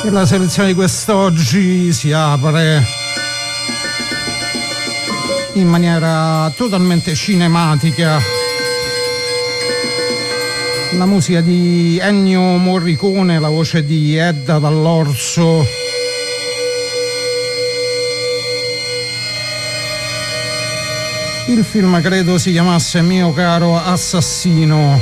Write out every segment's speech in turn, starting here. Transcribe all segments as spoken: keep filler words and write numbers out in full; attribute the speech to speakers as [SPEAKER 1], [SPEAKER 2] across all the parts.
[SPEAKER 1] E la selezione di quest'oggi si apre in maniera totalmente cinematica. La musica di Ennio Morricone, la voce di Edda Dall'Orso. Il film credo si chiamasse Mio caro assassino.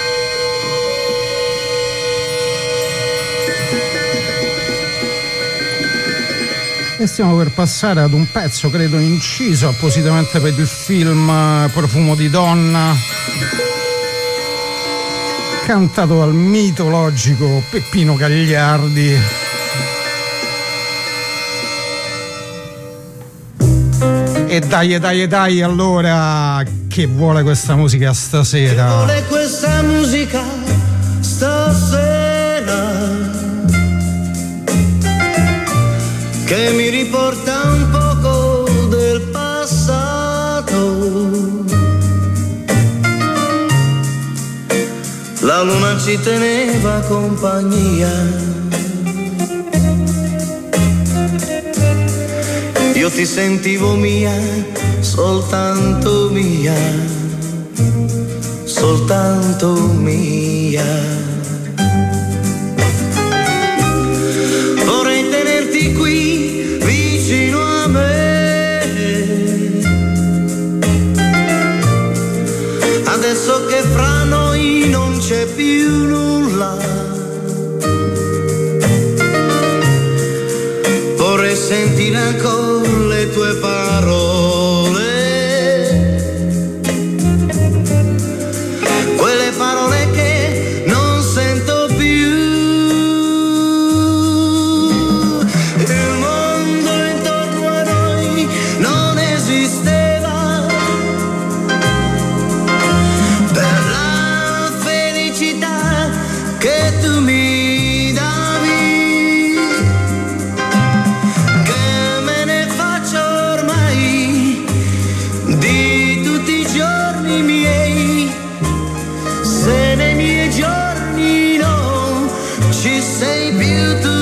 [SPEAKER 1] E stiamo per passare ad un pezzo credo inciso appositamente per il film Profumo di donna, cantato dal mitologico Peppino Gagliardi. E dai, e dai, e dai, allora, che vuole questa musica stasera?
[SPEAKER 2] Che vuole questa musica stasera? Che mi riporta un poco del passato. La luna ci teneva compagnia. Io ti sentivo mia, soltanto mia, soltanto mia. Vorrei tenerti qui vicino a me, adesso che fra noi non c'è più nulla. Vorrei sentire ancora le tue parole, quelle parole che non sento più. Il mondo intorno a noi non esisteva per la felicità che tu mi davi. Sei più tu,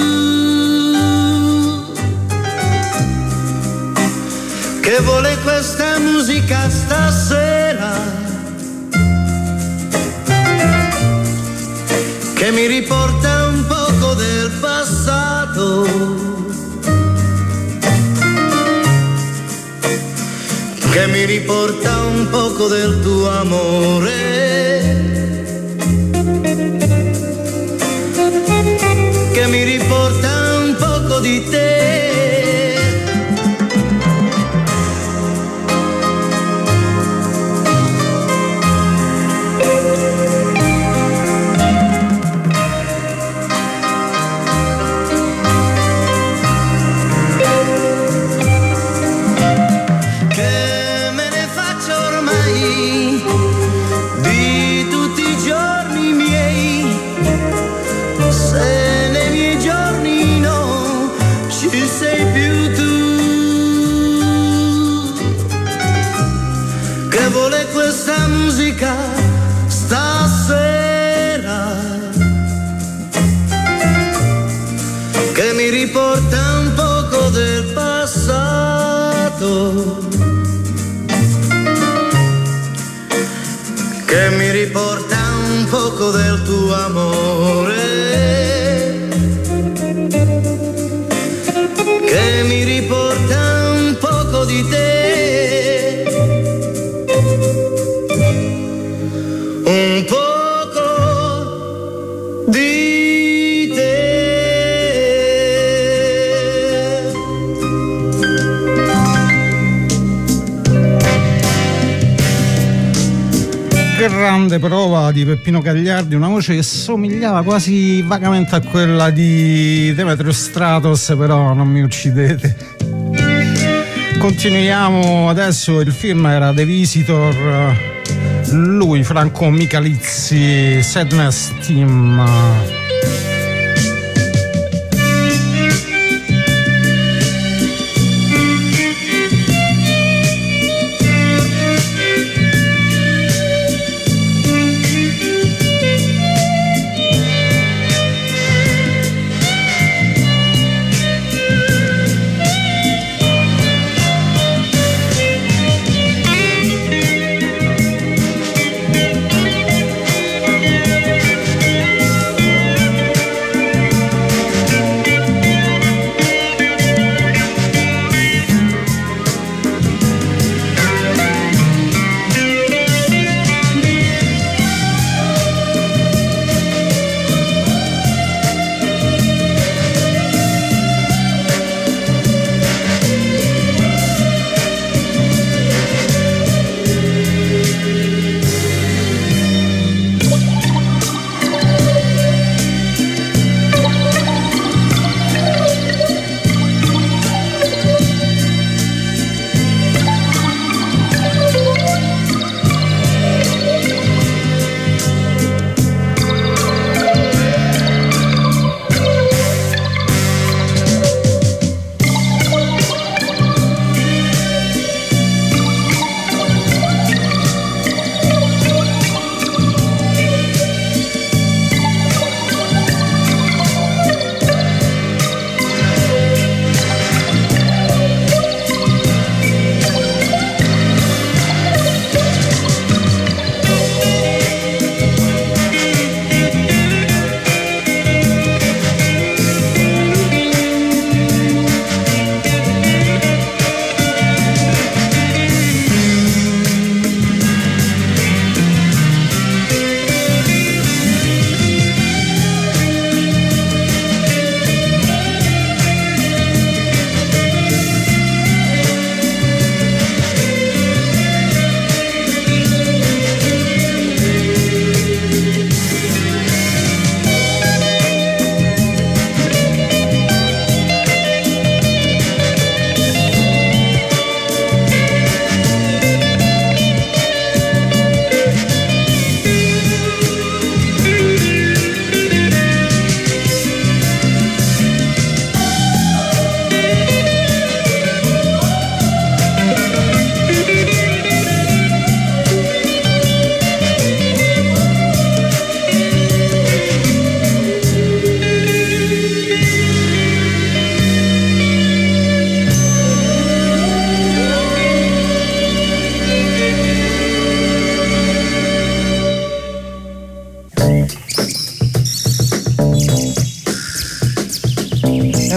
[SPEAKER 2] che vuole questa musica stasera, che mi riporta un poco del passato, che mi riporta un poco del tuo amore, che mi riporta un poco di te. Che me ne faccio ormai di tutti i giorni miei, se ci sei più tu, che vuole questa musica stasera, che mi riporta un poco del passato, che mi riporta un poco del tuo amore, che mi riporta un poco di te, un poco di te.
[SPEAKER 1] Grande prova di Peppino Gagliardi, una voce che somigliava quasi vagamente a quella di Demetrio Stratos, però non mi uccidete. Continuiamo adesso, il film era The Visitor, lui Franco Michalizzi, Sadness Team.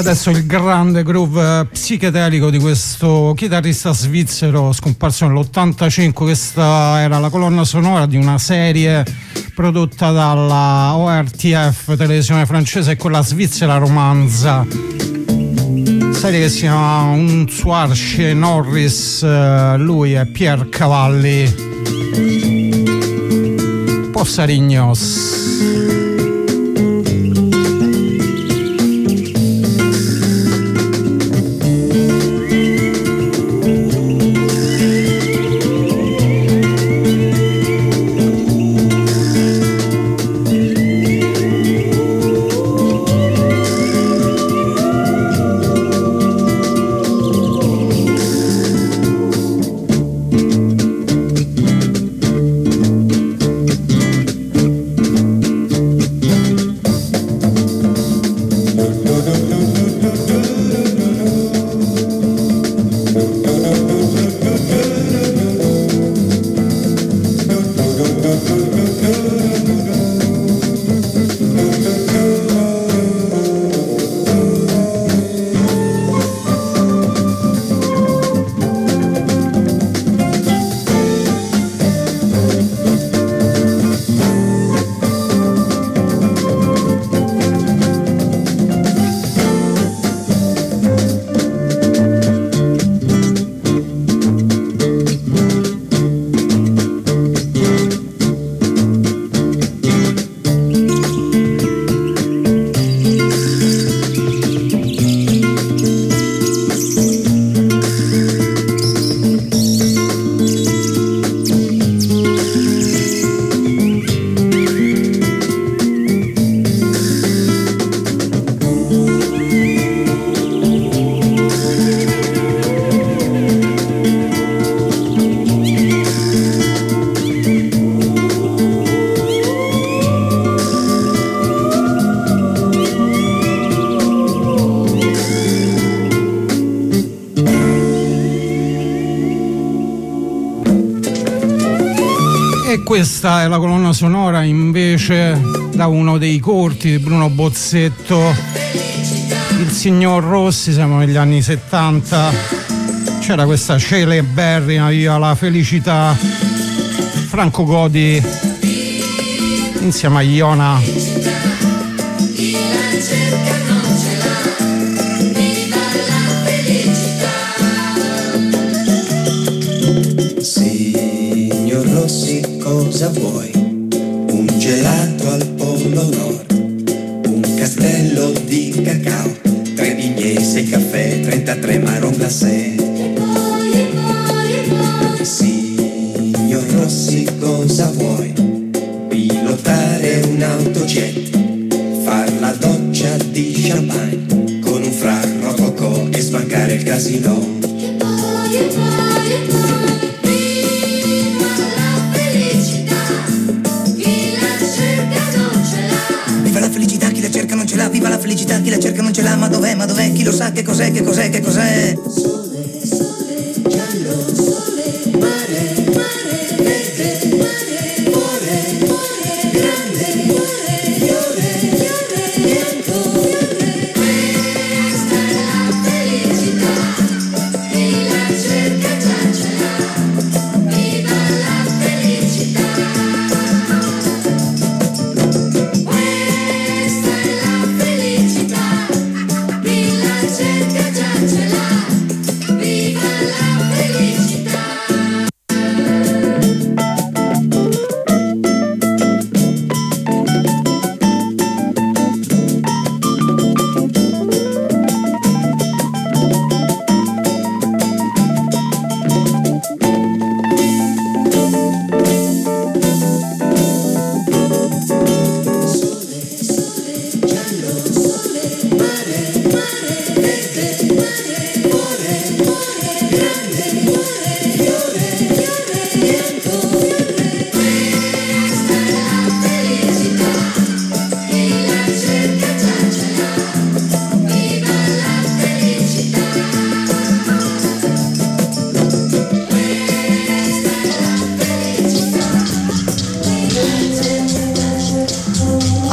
[SPEAKER 1] adesso il grande groove psichedelico di questo chitarrista svizzero scomparso nell'ottantacinque. Questa era la colonna sonora di una serie prodotta dalla O R T F, televisione francese, e quella svizzera Romanza, serie che si chiama Un Soir chez Norris. Lui è Pierre Cavalli, Possarignos. Questa è la colonna sonora invece da uno dei corti di Bruno Bozzetto, Il Signor Rossi. Siamo negli anni settanta, c'era questa celeberrima Viva la felicità, Franco Godi insieme a Iona.
[SPEAKER 3] Cosa vuoi? Un gelato al Polo Nord, un castello di cacao, tre bignè, sei caffè, trentatré marron glacé. Signor Rossi, cosa vuoi? Pilotare un autojet, far la doccia di champagne con un fra rococò e sbancare il casino. Viva la felicità, chi la cerca non ce l'ha, ma dov'è, ma dov'è, chi lo sa, che cos'è, che cos'è, che cos'è? Sole, sole, giallo, sole, mare, mare, verde, mare, cuore, cuore, grande, cuore, fiore, fiore, bianco, fiore. Questa è la felicità, chi la cerca già ce l'ha, viva la felicità. Cerca già ce l'ha,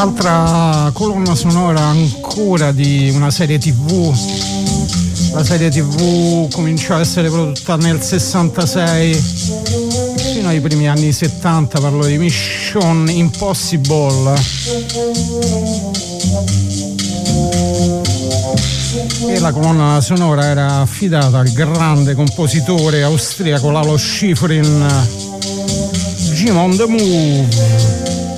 [SPEAKER 1] Altra colonna sonora ancora di una serie tivù. La serie tivù cominciò a essere prodotta nel sessantasei fino ai primi anni settanta, parlo di Mission Impossible. E la colonna sonora era affidata al grande compositore austriaco Lalo Schifrin. Jim on the Move.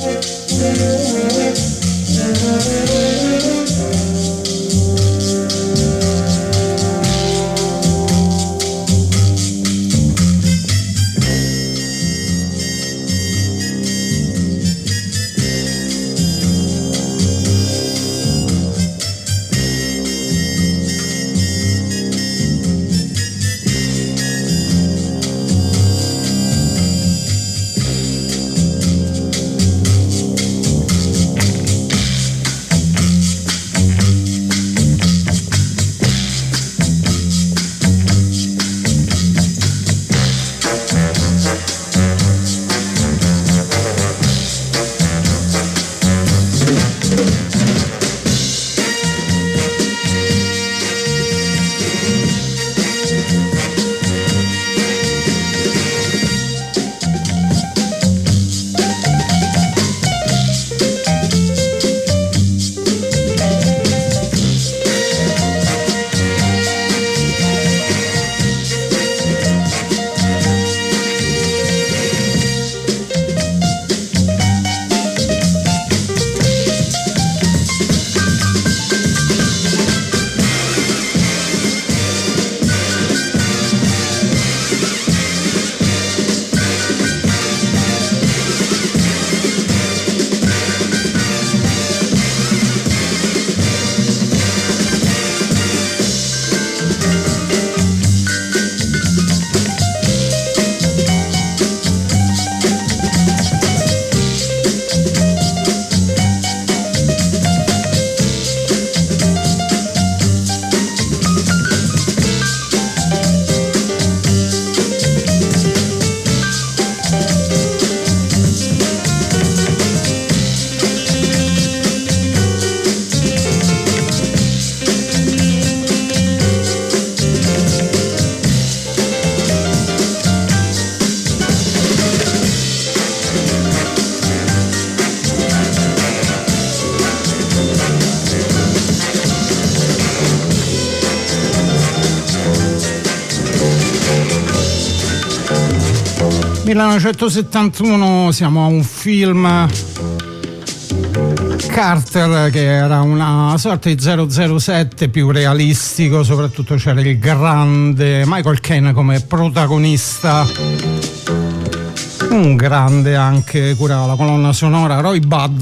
[SPEAKER 1] millenovecentosettantuno, siamo a un film Carter che era una sorta di zero zero sette più realistico, soprattutto c'era il grande Michael Caine come protagonista, un grande anche, curava la colonna sonora Roy Budd.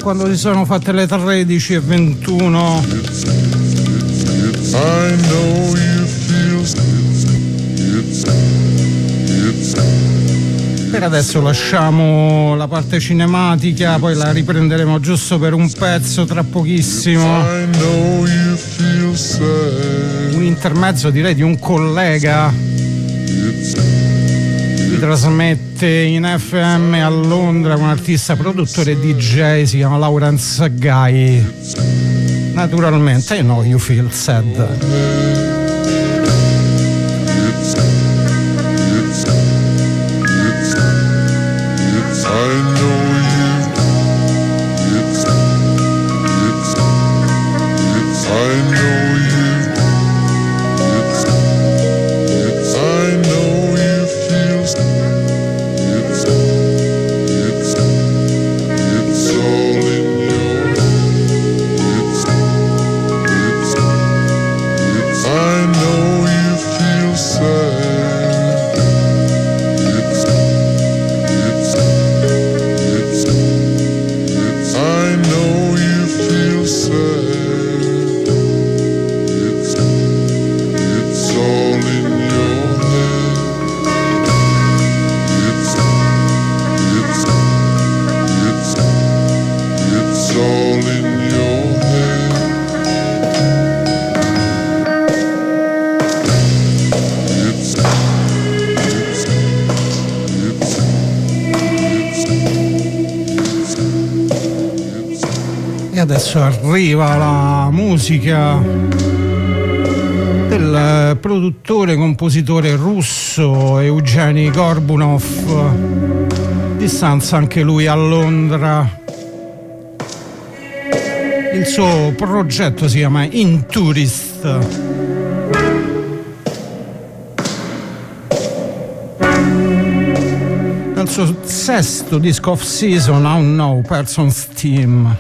[SPEAKER 1] quando si sono fatte le tredici e ventuno.
[SPEAKER 4] I know you feel it's, it's,
[SPEAKER 1] per adesso lasciamo la parte cinematica, poi la riprenderemo giusto per un pezzo tra pochissimo.
[SPEAKER 4] I know you feel sad.
[SPEAKER 1] Un intermezzo direi di un collega. Lui trasmette in F M a Londra, un artista, produttore e D J, si chiama Lawrence Guy. Naturalmente, I know you feel sad.
[SPEAKER 4] It's, it's, it's, it's, I know you. It's, it's, it's, I know you. It's, it's, I know you feel. It's, it's, it's all in your. It's, it's, it's, I know you feel sad. It's, it's, it's, it's, I know you feel sad. It's, it's all in your head. It's, it's, it's, it's all in your head. It's, it's, it's, it's, it's,
[SPEAKER 1] E adesso arriva la musica del produttore e compositore russo Evgeny Gorbunov, di stanza anche lui a Londra. Il suo progetto si chiama In Tourist. Dal suo sesto disco off season, Unknown Person's Team.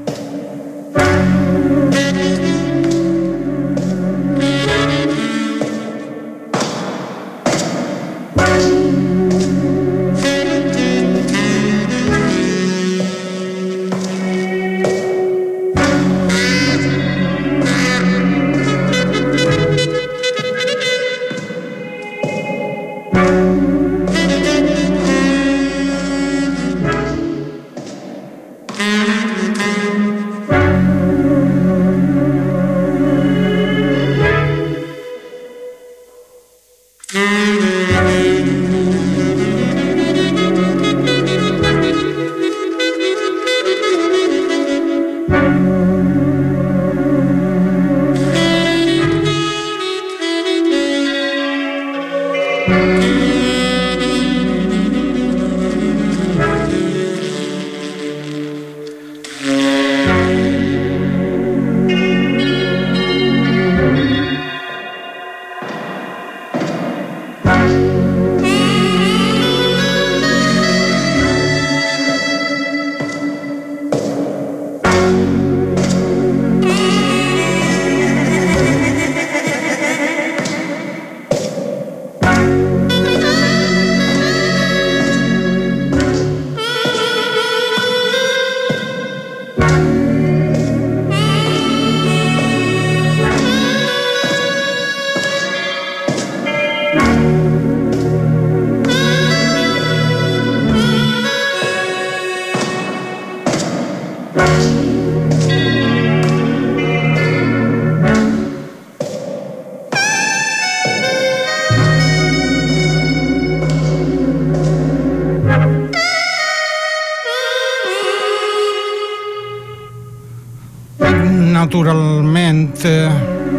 [SPEAKER 1] Naturalmente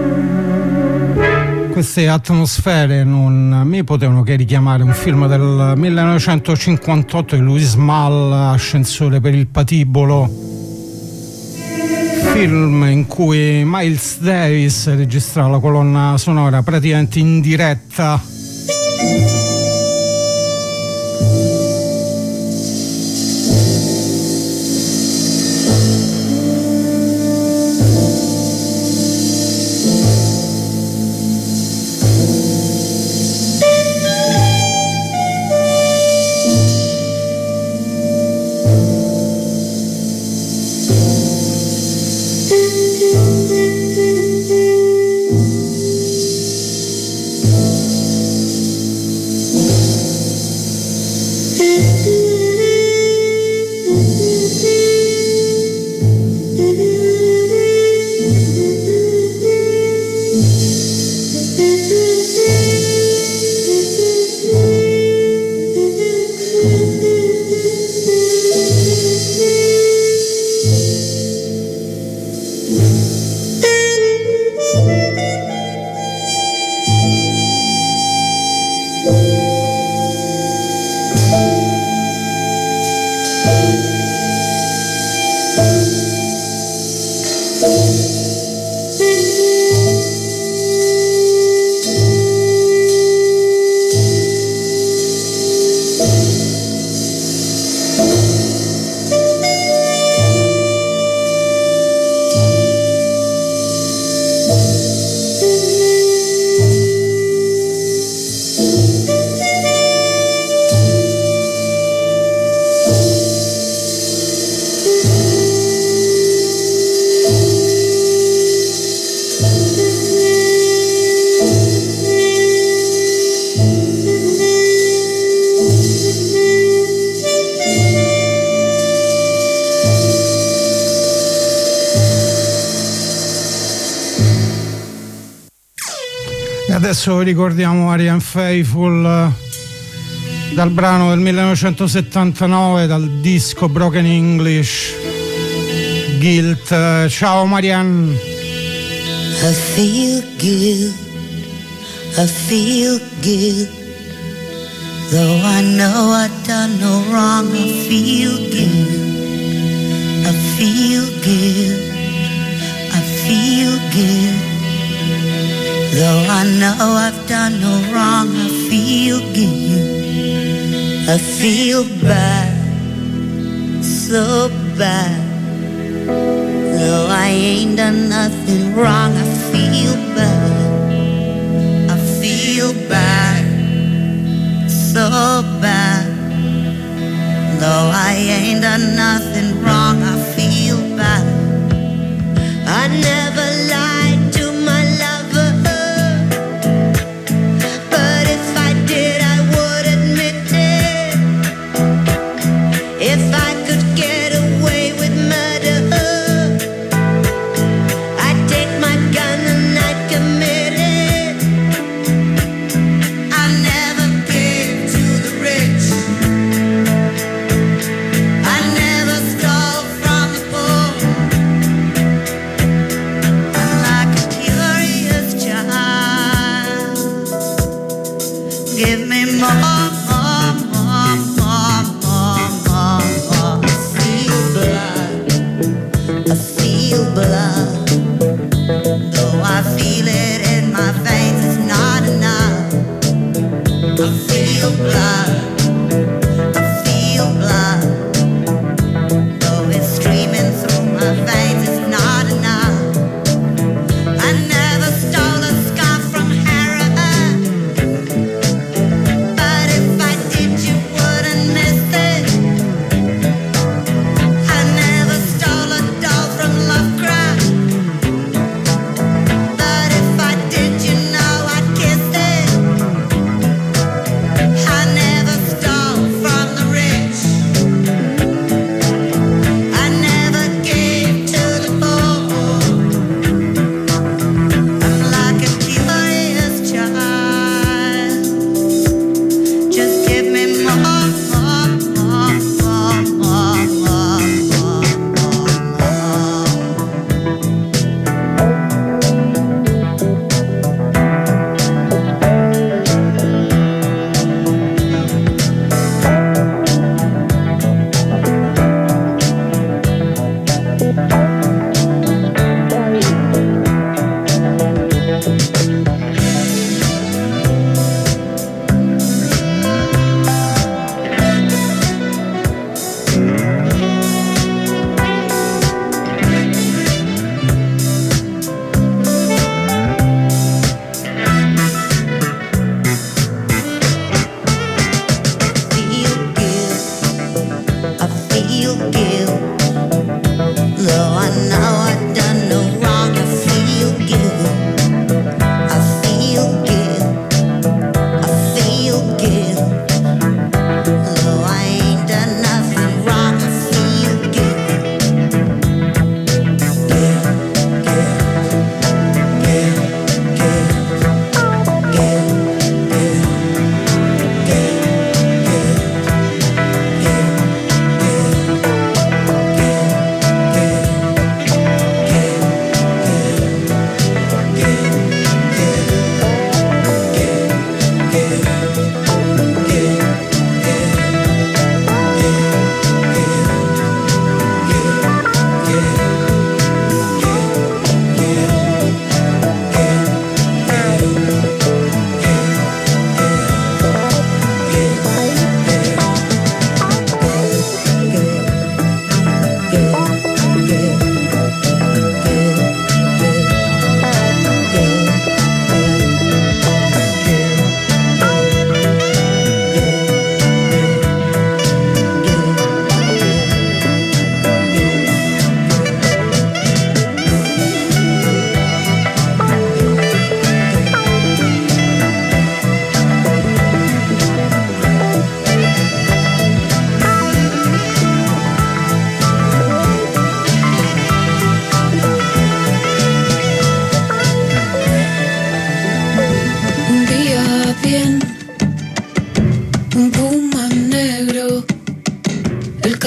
[SPEAKER 1] queste atmosfere non mi potevano che richiamare un film del millenovecentocinquantotto di Louis Malle, Ascensore per il patibolo, film in cui Miles Davis registrava la colonna sonora praticamente in diretta. Adesso ricordiamo Marianne Faithfull dal brano del millenovecentosettantanove, dal disco Broken English, Guilt. Ciao Marianne.
[SPEAKER 3] I feel guilt, I feel guilt, though I know I've done no wrong. I feel guilt, I feel guilt, I feel guilt, though I know I've done no wrong. I feel guilt, I feel bad, so bad, though I ain't done nothing wrong. I feel bad, I feel bad, so bad, though I ain't done nothing wrong. I feel bad. I never lied to my lover, but if I did I would admit it. If I could get away with murder, I'd take my gun and I'd commit it. I never gave to the rich, I never stole from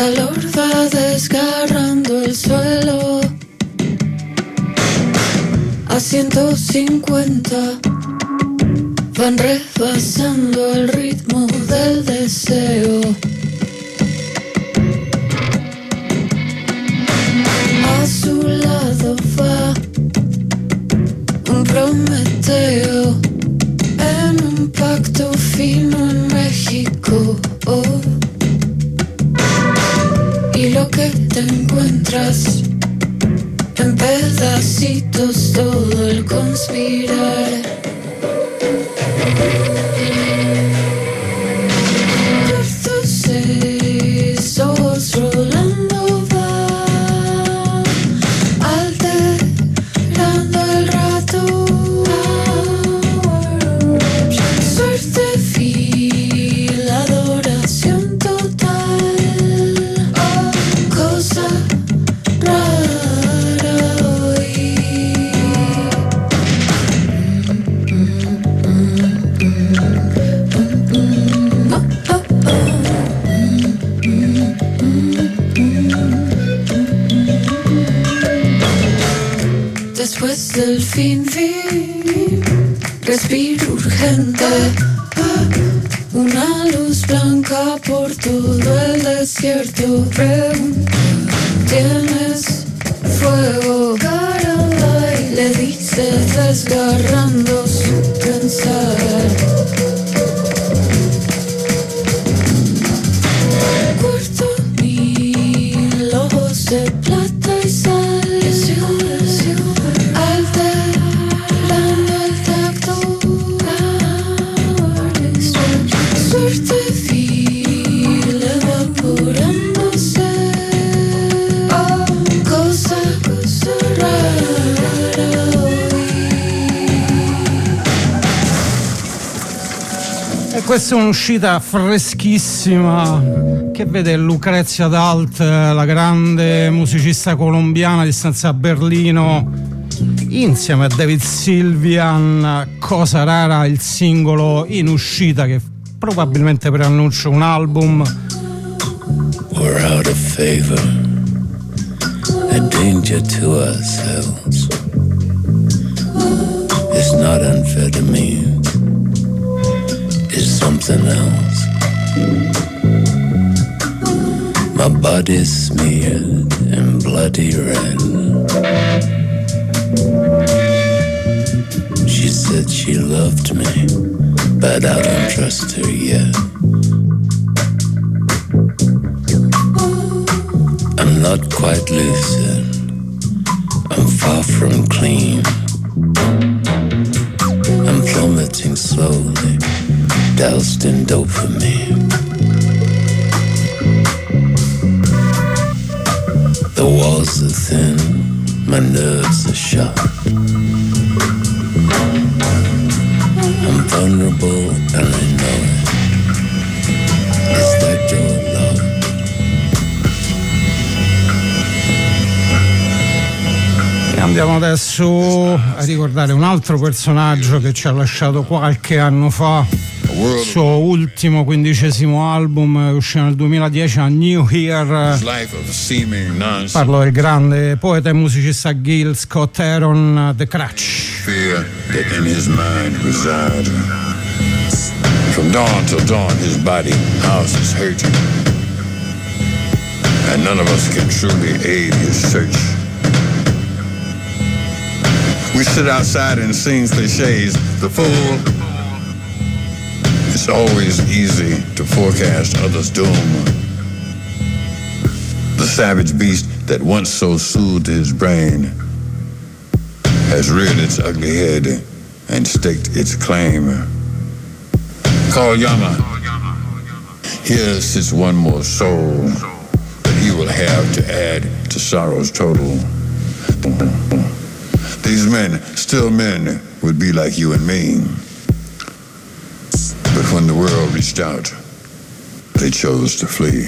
[SPEAKER 5] calor va desgarrando el suelo. A ciento cincuenta van rebasando el ritmo del deseo. A su lado va un Prometeo en un pacto fino en México. Oh. Y lo que te encuentras en pedacitos, todo el conspirar. Por tus seis ojos rolando va, alterando el rato. Suerte vil, adoración total. Oh, cosa rara hoy. Después del fin, fin, respiro urgente. Una luz blanca por todo el desierto. Pregunta, ¿tienes fuego? Caramba, y le dice desgarrando su pensar. Cuarto mil ojos de plata y sal. Alterando el tacto. Suerte vil, evaporándose. Oh, cosa, cosa rara hoy.
[SPEAKER 1] E questa è un'uscita freschissima che vede Lucrezia Dalt, la grande musicista colombiana di stanza a Berlino, insieme a David Sylvian. Cosa rara, il singolo in uscita che probabilmente preannuncia un album.
[SPEAKER 6] We're out of favor, a danger to ourselves. It's not amphetamine, it's something else. My body's smeared in bloody red. She said she loved me, but I don't trust her yet. I'm not quite lucid, I'm far from clean. I'm plummeting slowly, doused in dopamine. The walls are thin, my nerves are shot. I'm vulnerable and I know it. Is that door locked?
[SPEAKER 1] E andiamo adesso a ricordare un altro personaggio che ci ha lasciato qualche anno fa. Il suo ultimo quindicesimo album uscì nel duemiladieci a New Here. Parlo del grande poeta e musicista Gil Scott Heron, The Crutch.
[SPEAKER 7] Fear that in his mind reside. From dawn till dawn his body house is hurting, and none of us can truly aid his search. We sit outside and sing cliches. The fool. It's always easy to forecast others' doom. The savage beast that once so soothed his brain has reared its ugly head and staked its claim. Call Yama. Here sits one more soul that he will have to add to sorrow's total. These men, still men, would be like you and me. But when the world reached out, they chose to flee.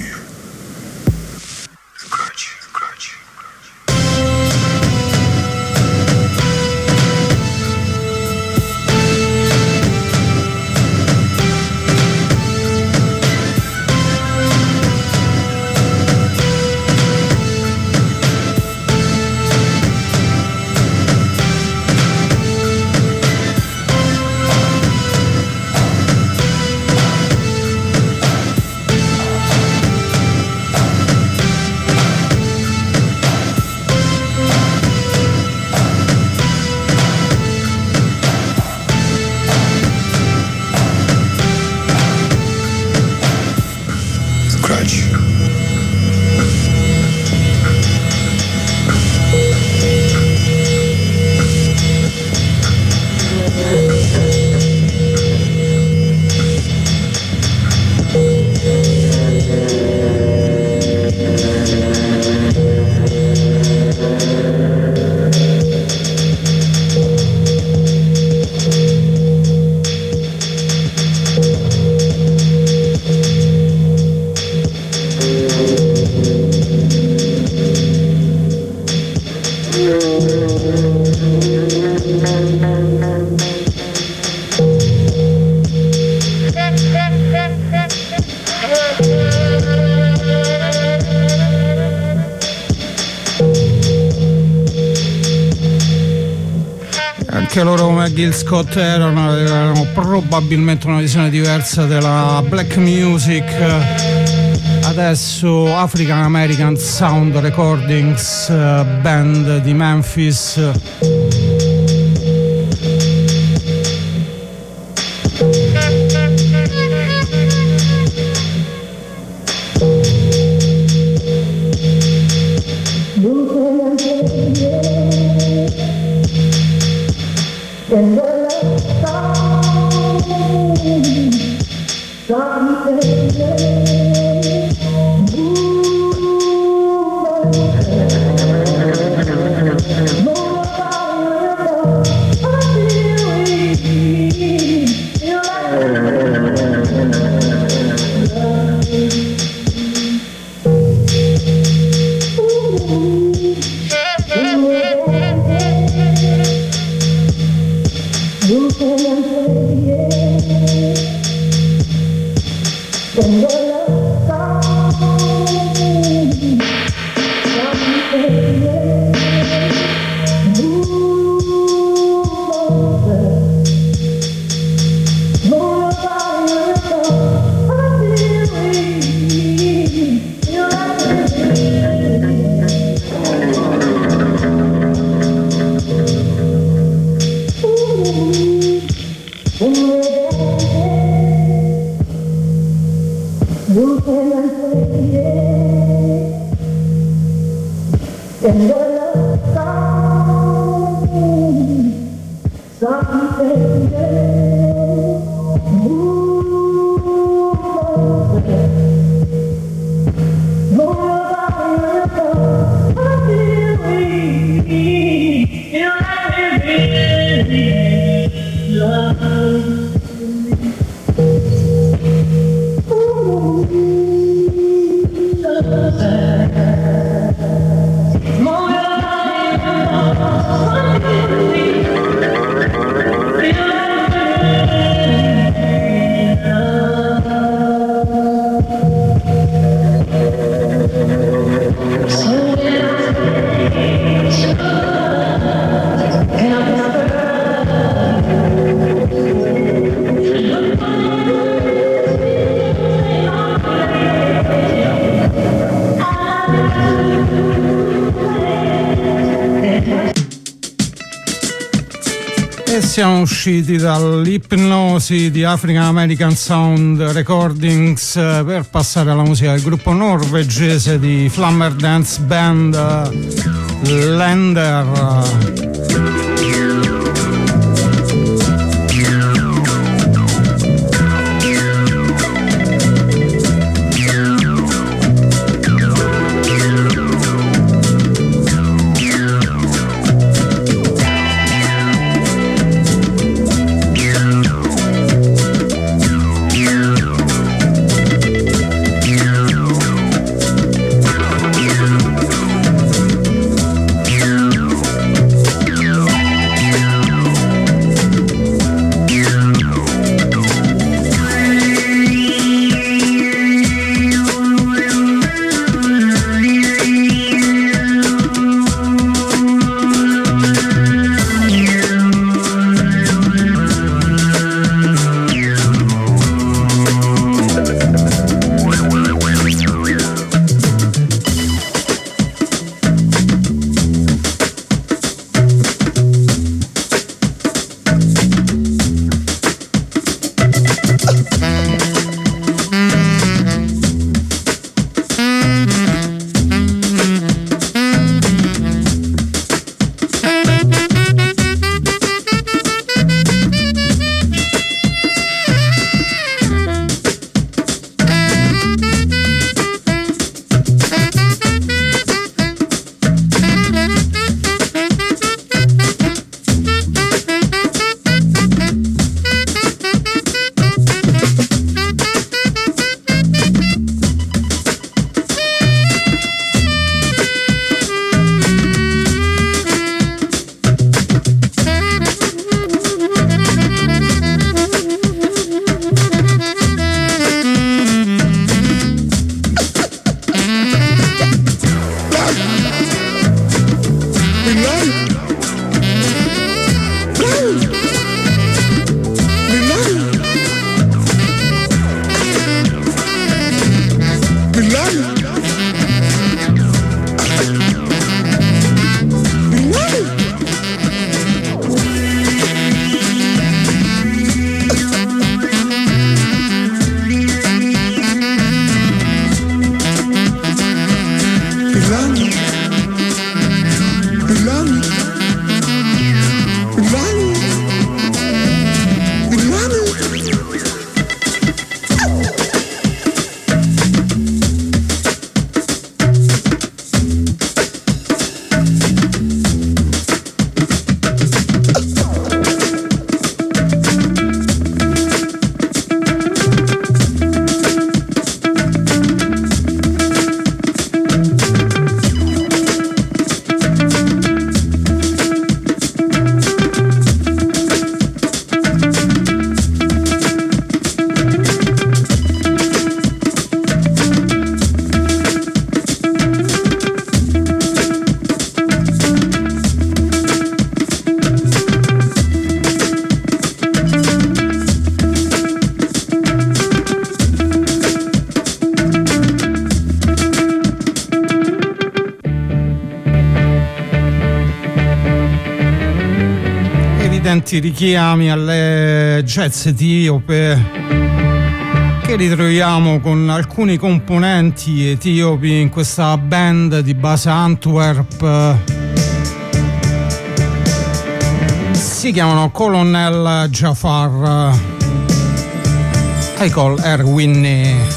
[SPEAKER 1] anche loro come Gil Scott erano, avevano probabilmente una visione diversa della black music. Adesso African American Sound Recordings, band di Memphis. Siamo usciti dall'ipnosi di African American Sound Recordings per passare alla musica del gruppo norvegese di Flammer Dance Band Lender. Richiami alle jazz etiope che ritroviamo con alcuni componenti etiopi in questa band di base Antwerp. Si chiamano Colonel Jafar. I call her Winnie.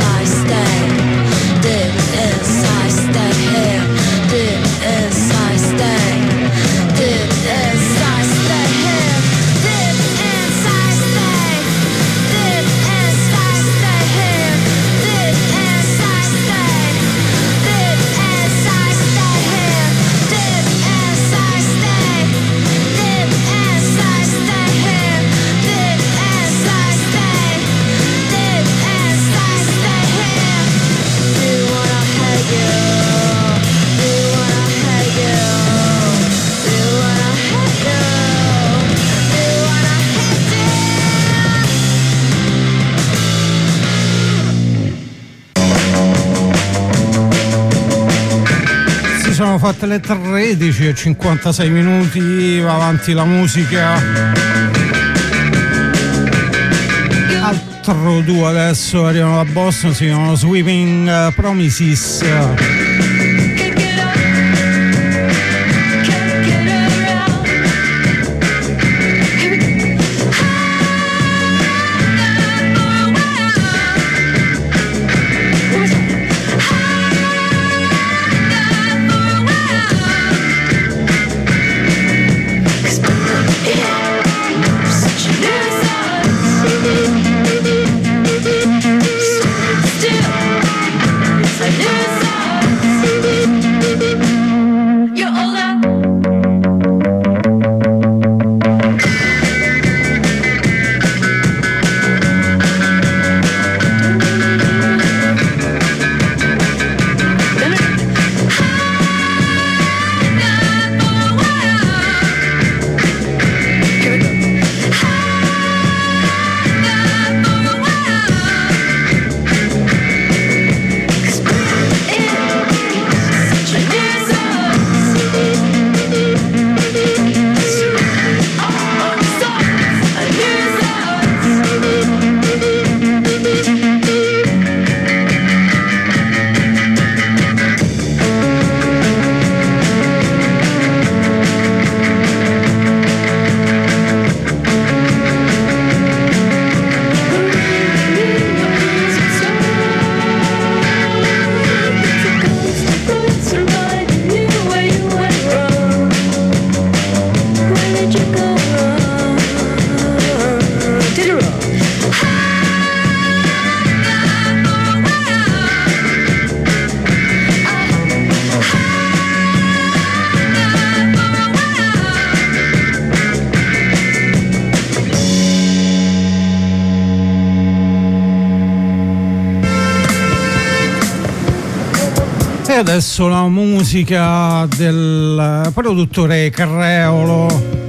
[SPEAKER 1] fatte le tredici e cinquantasei minuti, va avanti la musica. Altro duo adesso arrivano da Boston, si chiamano Sweeping Promises. Adesso la musica del produttore Creolo,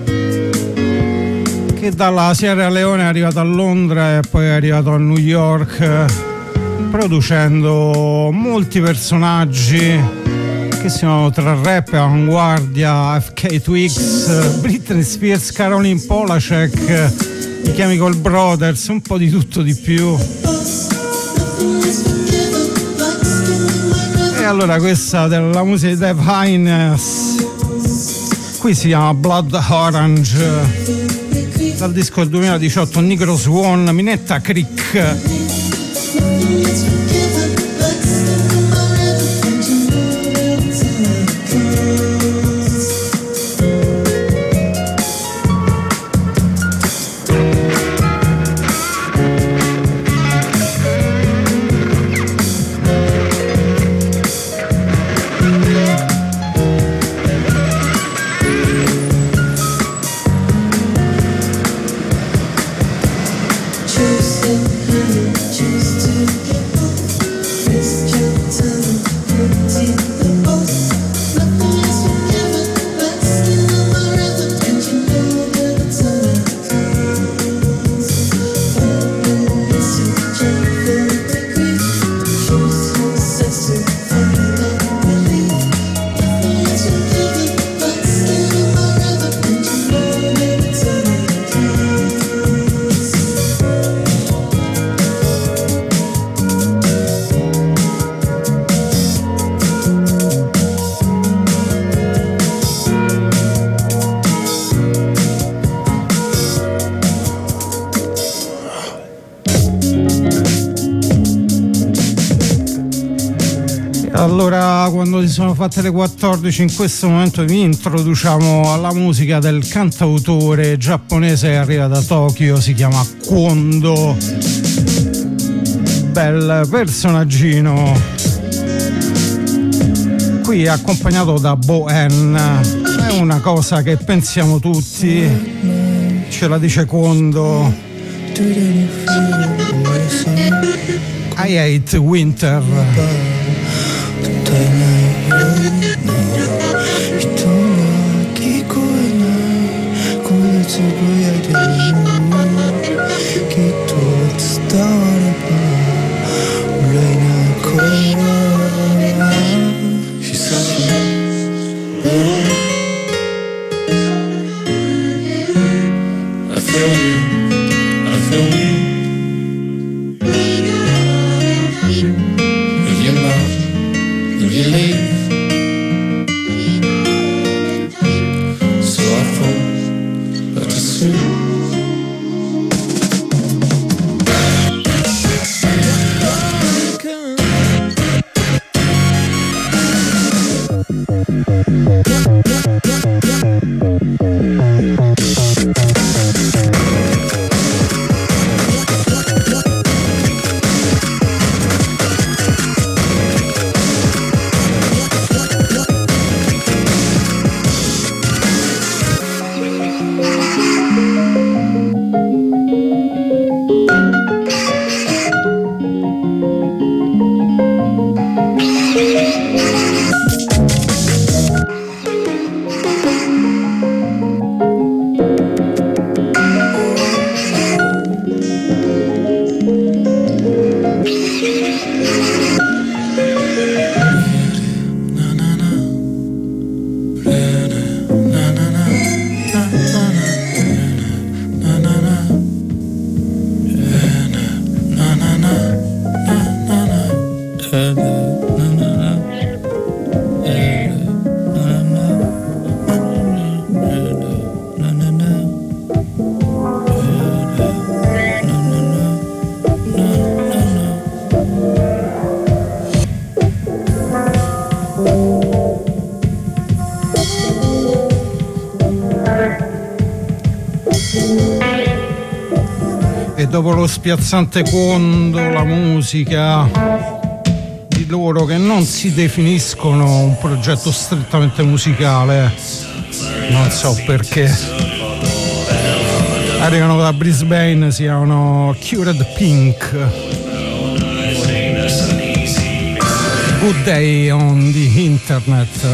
[SPEAKER 1] che dalla Sierra Leone è arrivato a Londra e poi è arrivato a New York, producendo molti personaggi che sono tra rap, avanguardia, F K Twigs, Britney Spears, Caroline Polachek, i Chemical Brothers, un po' di tutto di più. E allora questa della musica di Dave Hines, qui si chiama Blood Orange, dal disco del duemiladiciotto Negro Swan, Minetta Creek. Allora, quando si sono fatte le quattordici, in questo momento vi introduciamo alla musica del cantautore giapponese che arriva da Tokyo, si chiama Kondo. Bel personaggino. Qui accompagnato da Boen. È una cosa che pensiamo tutti, ce la dice Kondo. I hate winter.
[SPEAKER 8] つぶやいてるきっと伝われば憂いな声は久しぶり
[SPEAKER 1] E dopo lo spiazzante quondo, la musica di loro che non si definiscono un progetto strettamente musicale, non so perché, arrivano da Brisbane, si chiamano Cured Pink. Good Day on the Internet.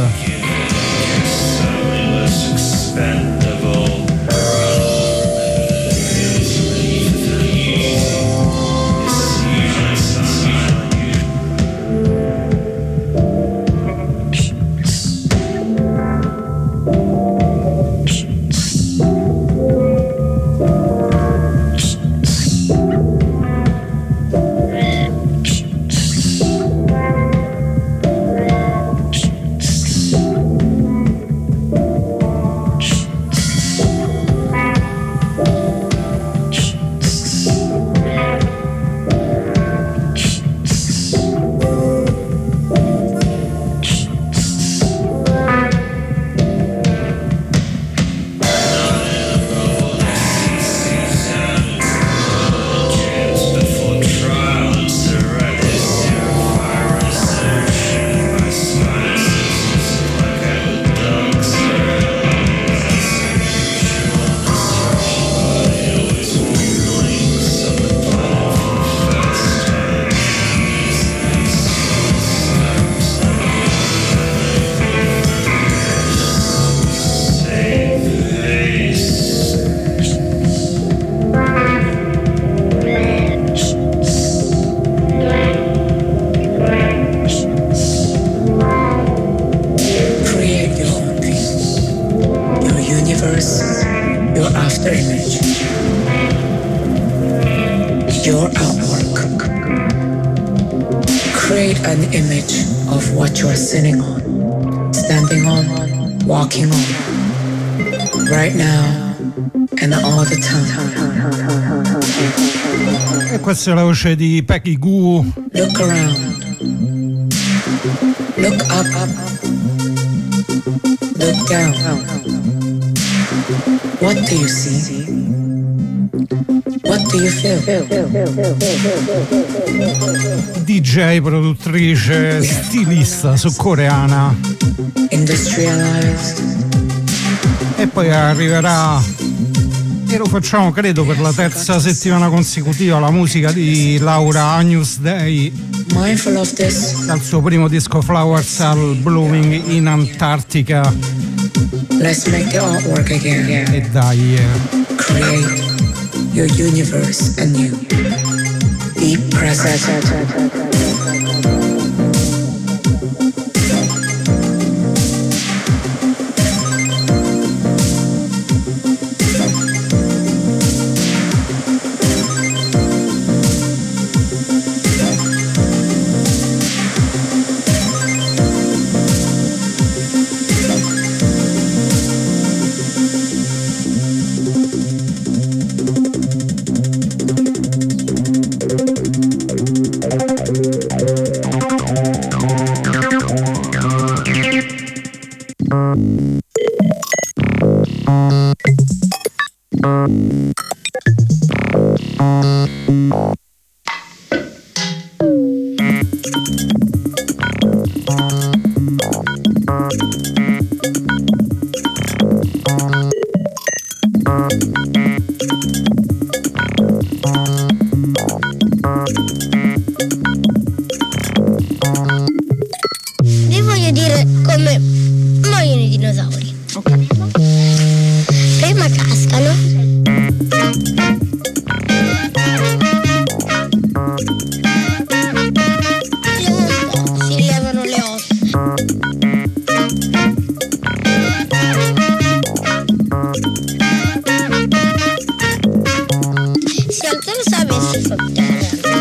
[SPEAKER 1] Questa è la voce di Peggy Gou.
[SPEAKER 9] Look around. Look up, up. Look down. What do you see? What do you feel?
[SPEAKER 1] D J, produttrice, stilista sudcoreana.
[SPEAKER 9] Industrialized.
[SPEAKER 1] E poi arriverà, e lo facciamo credo per la terza settimana consecutiva, la musica di Laura Agnus Dei,
[SPEAKER 9] mindful of this,
[SPEAKER 1] dal suo primo disco Flowers Are Blooming in Antarctica.
[SPEAKER 9] Let's make the artwork again.
[SPEAKER 1] E dai, yeah.
[SPEAKER 9] Create your universe anew. Be present.
[SPEAKER 10] Vi voglio dire come muoiono i dinosauri. Prima cascano, le ossa, si levano le ossa. Si alzano sabe e si sotterra.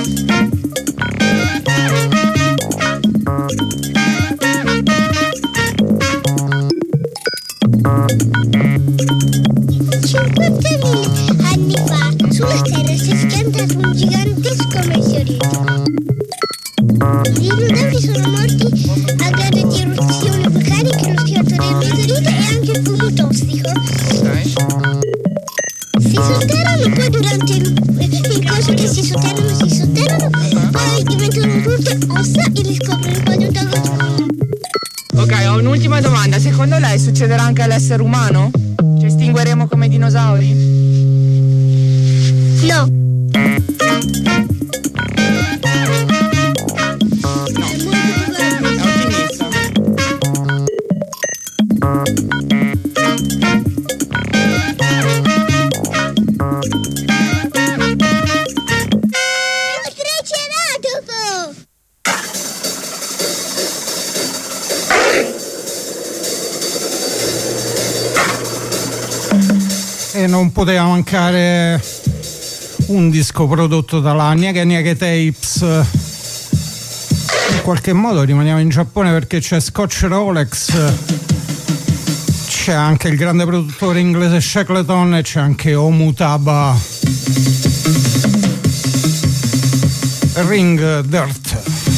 [SPEAKER 10] cinquantamila anni fa sulla Terra si è schiantato un gigantesco meteorito. I dinosauri sono morti a causa di eruzioni vulcaniche, lo schianto del meteorito e anche il fumo tossico. Si sotterrano, poi durante il, il coso che si sotterrano, si sotterrano, poi diventano tutte ossa e li scoprono poi tutta cosa.
[SPEAKER 11] Ok, ho un'ultima domanda. Secondo lei succederà anche all'essere umano? Ci estingueremo come dinosauri?
[SPEAKER 10] No.
[SPEAKER 1] E non poteva mancare un disco prodotto dalla Nieke Nieke Tapes. In qualche modo rimaniamo in Giappone perché c'è Scotch Rolex, c'è anche il grande produttore inglese Shackleton e c'è anche Omutaba. Ring Dirt.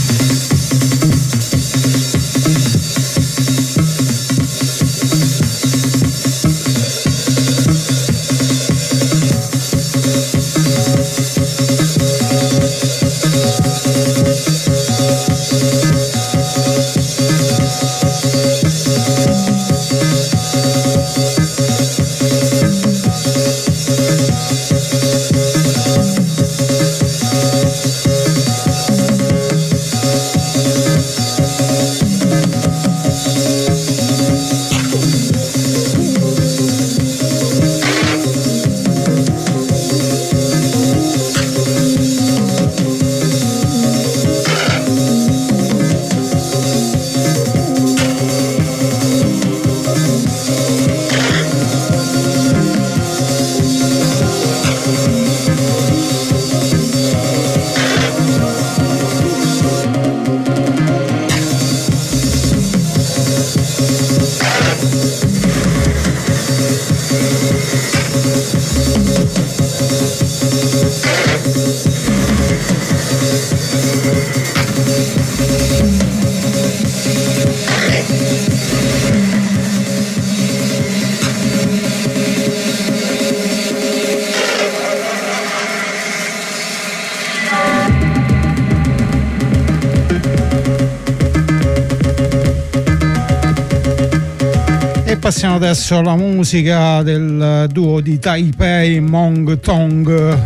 [SPEAKER 1] Passiamo adesso alla musica del duo di Taipei, Mong Tong,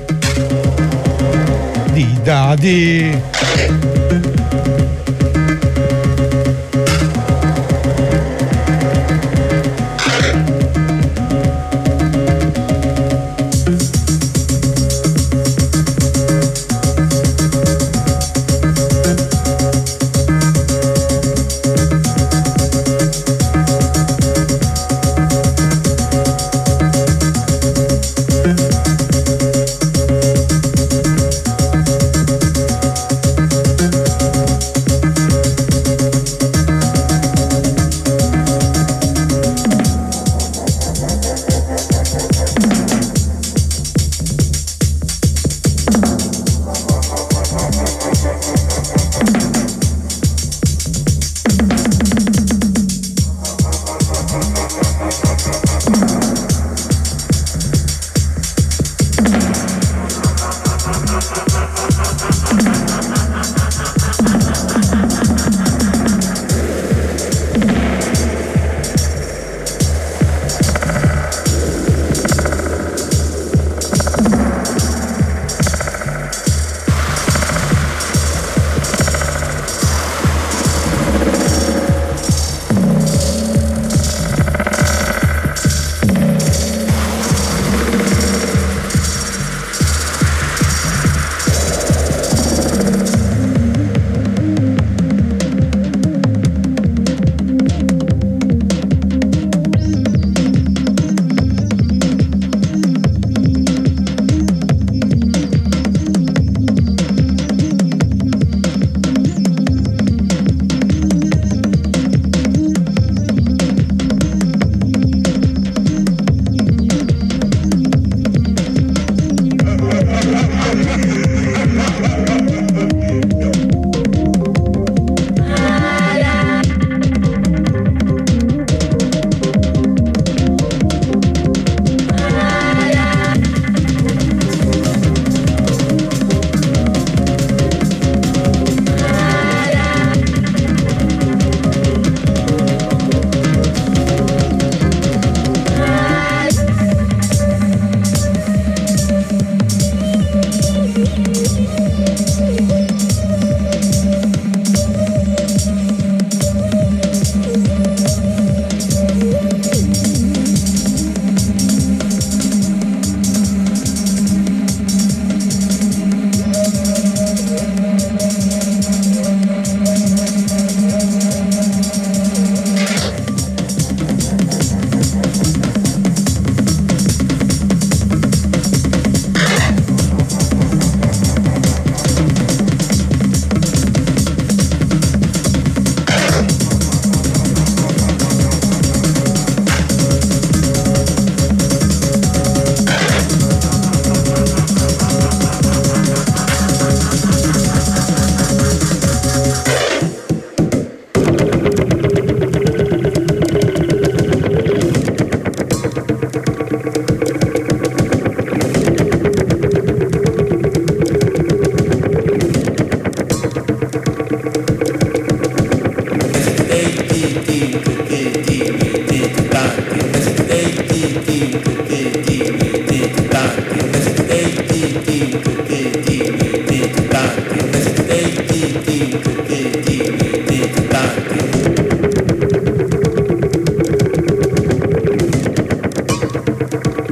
[SPEAKER 1] di Daddy.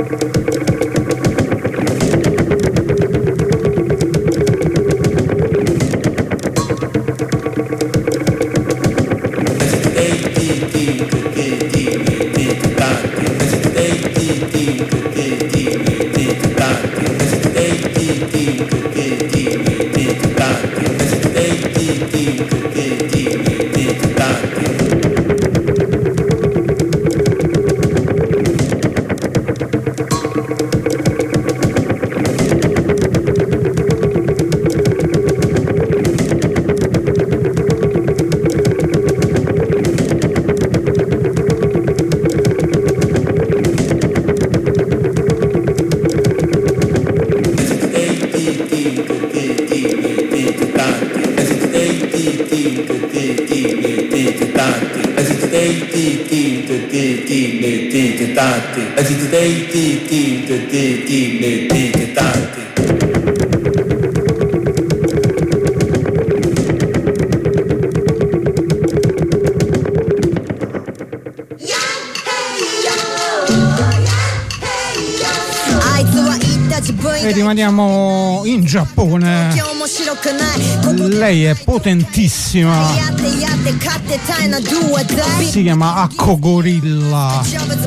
[SPEAKER 1] E rimaniamo in Giappone. Lei è potentissima. Si chiama Akko Gorilla.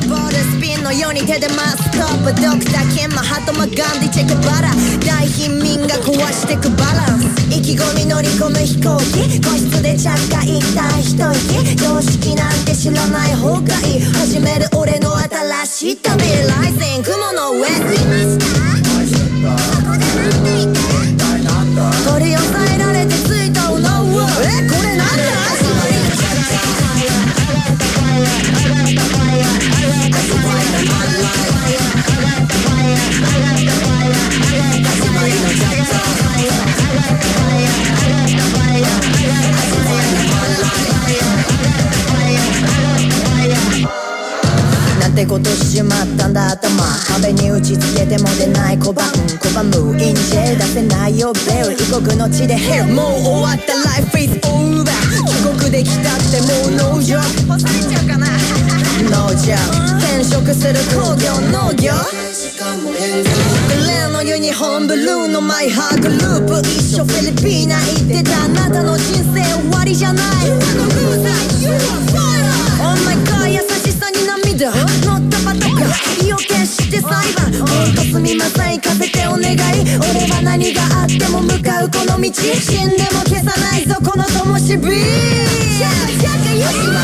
[SPEAKER 12] なんてことしちまったんだ頭壁に打ちつけても出ない小判拒むインジェ出せないよベル異国の地でヘルもう終わった Life is over 帰国できたってもう農場干されちゃうかな農場転職する工業農業グレーのユニフォームブルーのマイハーグループ一緒フィリピーナ行ってたあなたの人生終わりじゃないあのルーザー You are fire Oh my god 優しさに涙乗ったパトカー意を決して裁判ほんとすみません行かせてお願い俺は何があっても向かうこの道死んでも消さないぞこの灯火じゃあじゃあよしま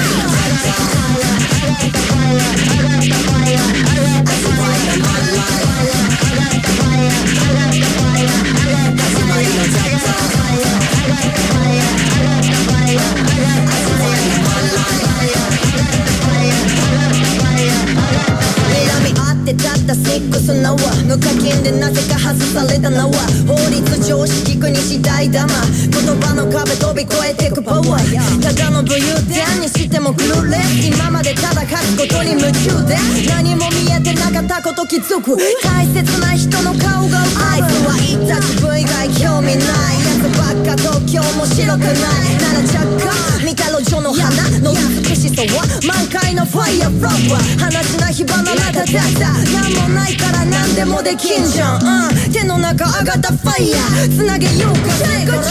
[SPEAKER 12] ってたったセックスのは無課金でなぜか外されたのは法律常識国次第だま言葉の壁飛び越えてくパワーただの武勇伝にしてもクルーレス今までただ書くことに夢中で何も見えてなかったこと気づく大切な人の顔が浮かぶあいつは言った自分以外興味ないやつばっか東京も白くないなら着火見た路上の花の美しさは満開のファイアフラワー放ちな火花なたたたなんもないからなんでもできんじゃん、うん、手の中上がったファイヤーつなげようかチェックチェックチェック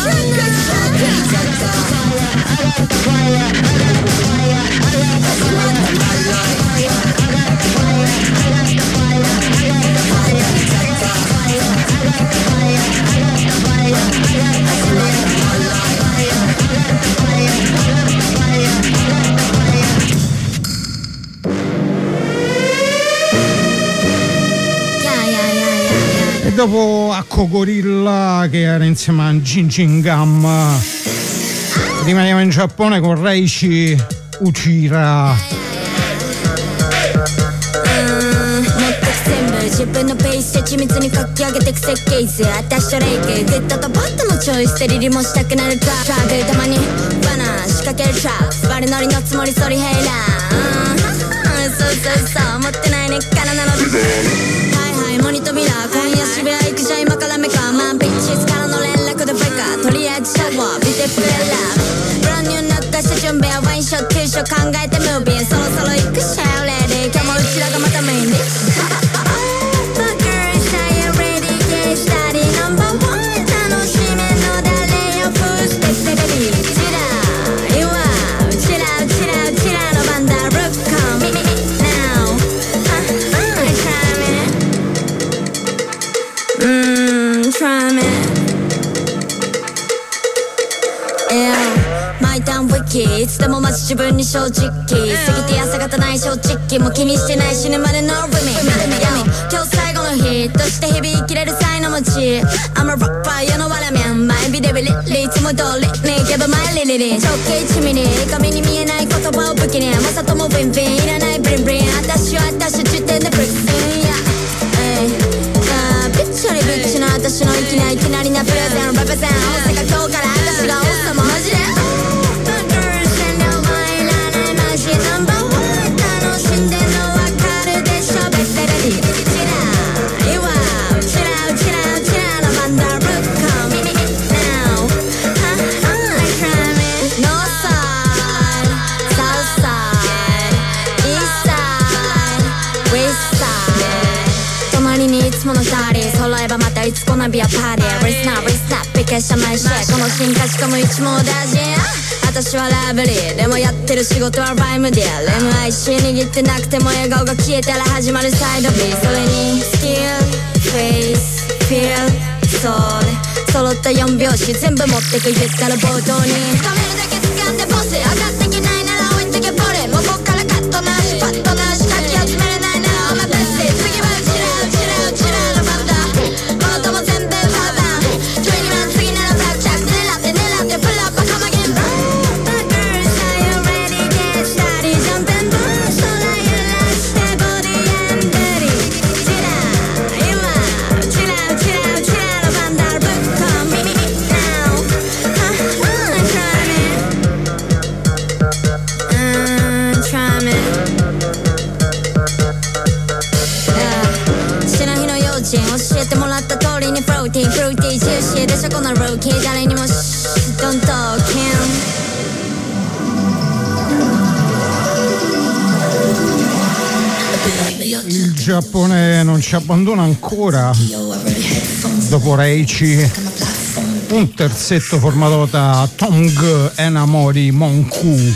[SPEAKER 12] 始まったマイライ
[SPEAKER 1] E dopo Akko Gorilla che era insieme a Jin Jin Gam rimaniamo in Giappone con Reichi Uchira.
[SPEAKER 13] 自分のペースで緻密に書き上げてく設計図私とレイクグッドとバットのチョイスでリリもしたくなるトラックたまにバナー仕掛けるトラップ悪ノリのつもりソリヘイラーそうそうそう持ってない根っからなのはいはいモニトミラー今夜渋谷行くじゃ今からメカマンピッチスからの連絡でベカとりあえずシャワー見てプレラーブランニューになったした準備はワインショットティーショー考えてムービーそろそろ行くシャウレーで今日もうちらがまたメインで気いつでもマジ自分に正直過ぎて朝方ない正直もう気にしてない死ぬまでのリミ今日最後の日として日々生きれる才能持ち I'm a rapper you know what I mean 前ビデビリリいつも通りに Give my lily 直径いちミリ紙に見えない言葉を武器にまさともビンビンいらないブリンブリン私は私時点でブリックスビッチョリビッチの私の息ないきなりなプレゼンレペゼン大阪今日から私が王様マジで揃えばまたいつこのビアパーティーリスナーリスナーピケシャマイシェこの進化しかも一網打尽私はラブリーでもやってる仕事はライムディア エムアイシー 握ってなくても笑顔が消えたら始まるサイド B それにスキルフェイスフィールソウル揃ったよんびょうし全部持ってく言ったら冒頭に止めるだけ掴んでボス上がってきないなら置いてけボレもうこっからカットなしパッとなしかき集めれないならお前ベスト次はうちらうちらうちらのバンダもっとも全部パーダンじゅうにまん次ならブラックジャック狙って狙ってプルアップカマゲン Bad girls are you ready get started jump and boom 空揺らしてボディ and belly うちら今うちらうちらうちらのバンダ Book on me now Try me Try me父の日の幼稚園教えてもらった通りにプロテインフルーティージューシーでしょこのルーキー誰にもシッ Don't talk him
[SPEAKER 1] Il Giappone non ci abbandona ancora dopo Reichi, un terzetto formato da Tong Enamori Monku.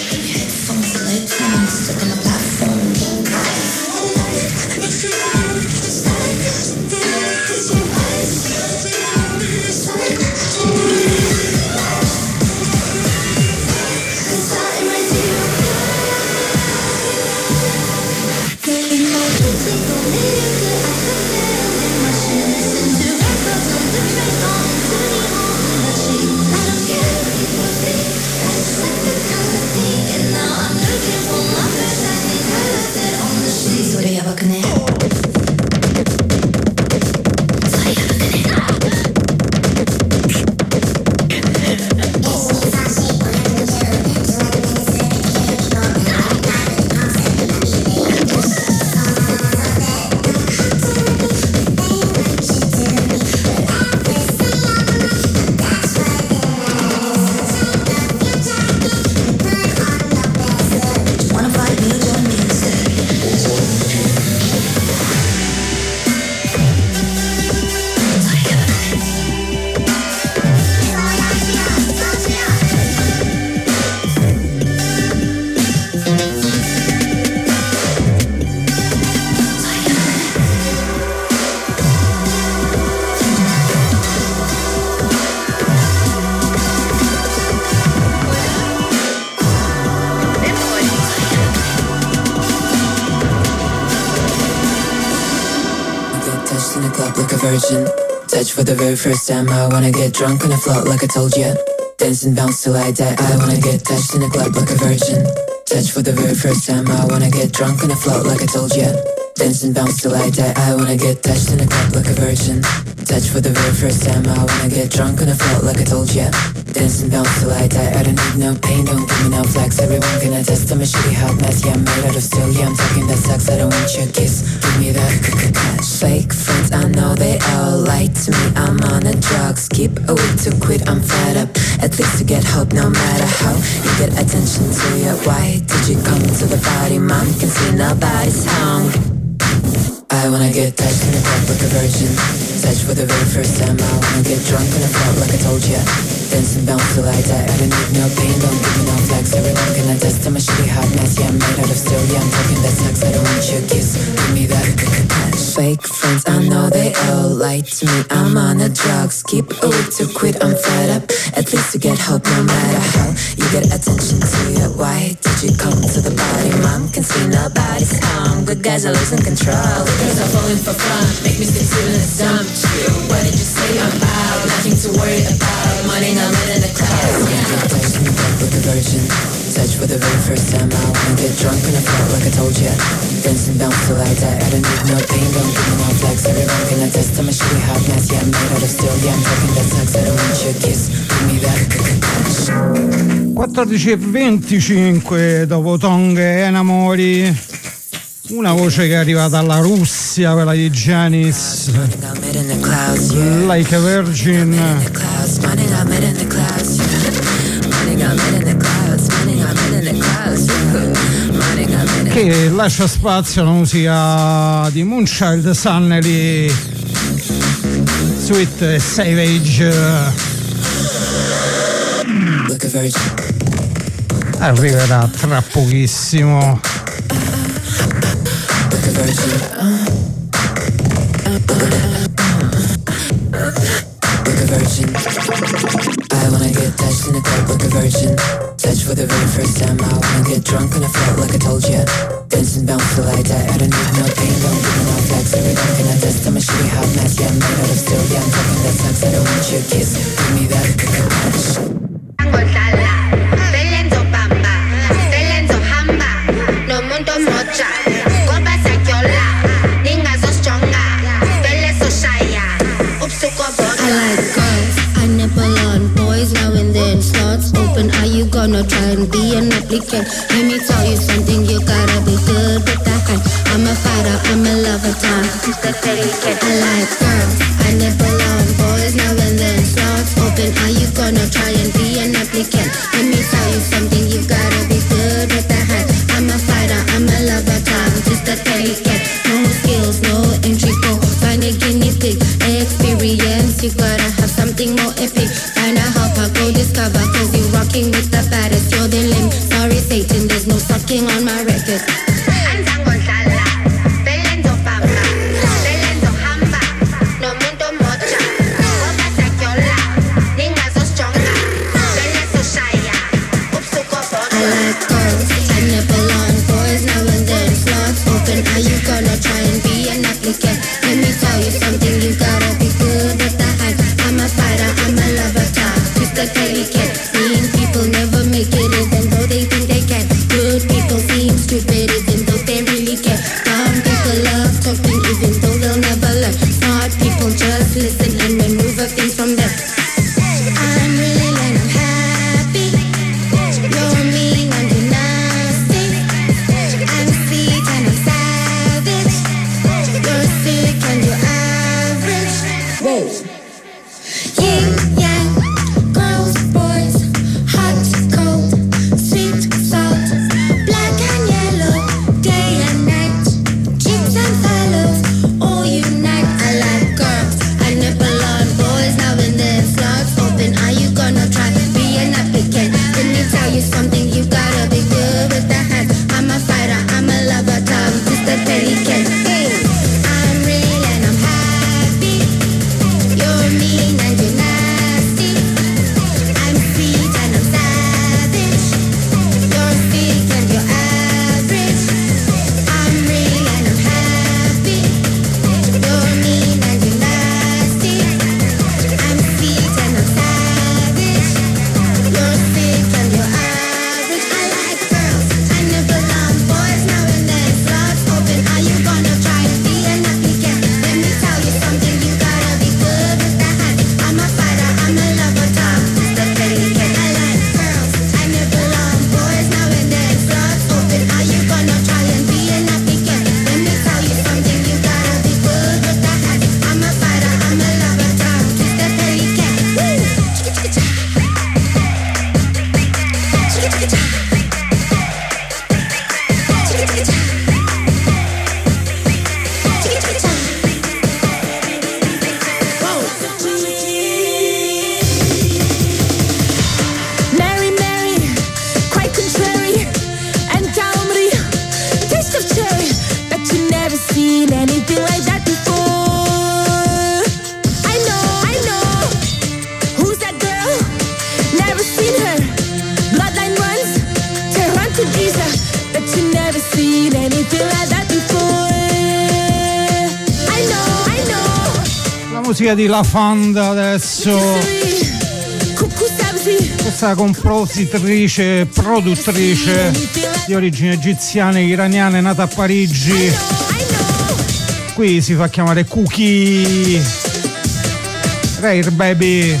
[SPEAKER 14] Touch for the very first time. I wanna get drunk on the floor like I told ya. Dance and bounce till I die. I wanna get touched in the club like a virgin. Touch for the very first time. I wanna get drunk on the floor like I told ya. Dance and bounce till I die. I wanna get touched in the club like a virgin. Touch for the very first time. I wanna get drunk on the floor like I told ya. Dance and bounce till I die. I don't need no pain, don't give me no flex. Everyone can attest I'm a shitty hot mess. Yeah, I'm made out of steel. Yeah, I'm talking that sucks. I don't want your kiss. Give me that fake friends. I know they all lie to me. I'm on the drugs. Keep away to quit. I'm fed up. At least to get hope, no matter how you get attention to you. Why did you come to the party? Mom can see nobody's home. I wanna get touched in the club like a virgin. Touch for the very first time. I wanna get drunk on the floor like I told ya. Dance and bounce till I die. I don't need no pain, don't give me no flex. Everyone can attest I'm a shitty hot mess. Yeah, I'm made out of steel. Yeah, I'm talking that sucks. I don't want your kiss. Give me that fake fake friends, I know they all lie to me. I'm on the drugs, keep a week to quit, I'm fed up. At least you get hope no matter how you get attention to it. Why did you come to the party? Mom can see nobody's home. Good guys are losing control. Good girls are falling for fun, make me stick to the dump. What did you say I'm out? Nothing to worry about. Money not met in the clouds. Touch me up with the virgin. Touch for the very first time. I wanna get drunk in a club like I told ya. Dance and bounce till I die. I don't need no pain, don't give me no flex. Everyone can attest I'm a shitty hot mess. Yeah, I'm made out of steel. Yeah, I'm talking that sucks. I don't want your kiss. Give me that.
[SPEAKER 1] quattordici e venticinque dopo Tongue e Enamori, una voce che è arrivata dalla Russia, quella di Janis, Like a Virgin, che lascia spazio alla musica di Moonchild, Sunnelly, Sweet e Savage. Arriverà tra pochissimo.
[SPEAKER 14] I wanna get touched in a club like a virgin. Touch for the very first time. I wanna get drunk on a float like I told ya. Dance and bounce till I die. I don't need no pain, don't give me no flex. Everyone can attest I'm a shitty hot mess. Yeah, I'm made out of steel. Yeah, I'm talking that sucks. I don't want your kiss. Give me that.
[SPEAKER 15] I like girls, I nibble on boys now and then. Slots open, are you gonna try and be an applicant? Let me tell you something, you gotta be good with that hand. I'm a fighter, I'm a lover, time to step delicate. I like girls, I nibble on boys now and then. Slots open, are you gonna try and be an applicant? Let me tell you something, you gotta be good with that hand. I'm a fighter, I'm a lover, time to step delicate. No skills, no entry for find a guinea pig. Experience, you gotta have something more epic. Find a helper, go discover, cause you rocking with the baddest. You're the limb, sorry Satan, there's no sucking on my record. I like girls, I nibble on boys now and then. Slots open, are you gonna try and be an applicant? Let me tell you something, you gotta be good with the hand. I'm a fighter, I'm a lover, time twist the delicate. Mean people never make it even though they think they can. Good people seem stupid even though they really can. Dumb people love talking even though they'll never learn. Smart people just listen and maneuver things from them. I'm really and I'm happy. You're mean and you're nasty. I'm sweet and I'm savage. You're sick and you're average. Whoa. Yin yang, girls, boys, hot, cold, sweet, salt, black and yellow, day and night, chicks and fellows, all unite. I like girls, I nibble on boys now and then. Slots open, are you gonna try be an applicant? Let me tell you something, you gotta be good with the hands. I'm a fighter, I'm a lover, tongue twist the delicate. Hey, I'm real and I'm happy. You're mean and you're nasty. I'm sweet and I'm savage. You're sick and you're average. I'm real and I'm happy. You're mean and you're nasty. I'm sweet and I'm savage. You're sick and you're average. I like girls, I nibble on boys now and then. Slots open, are you gonna try and be an applicant? Let me tell you something, you gotta be good with the hand. I'm a fighter, I'm a lover, time twist the delicate. I like girls, I nibble on boys now and then. Slots open, are you gonna try and be an applicant? Let me tell you something, you gotta be good with the hand. I'm a fighter, I'm a lover, time twist the delicate. Woo! Chicka-chicka-cha. Chicka-chicka-cha. Chicka-chicka-cha. Chicka-chicka-cha.
[SPEAKER 5] Mary, Mary, quite contrary, and Calmary, taste of cherry. Bet you never seen anything like that before.
[SPEAKER 1] musica di La Fanda adesso. Questa compositrice, produttrice di origini egiziane, iraniane, nata a Parigi. Qui si fa chiamare Cookie. Rare Baby.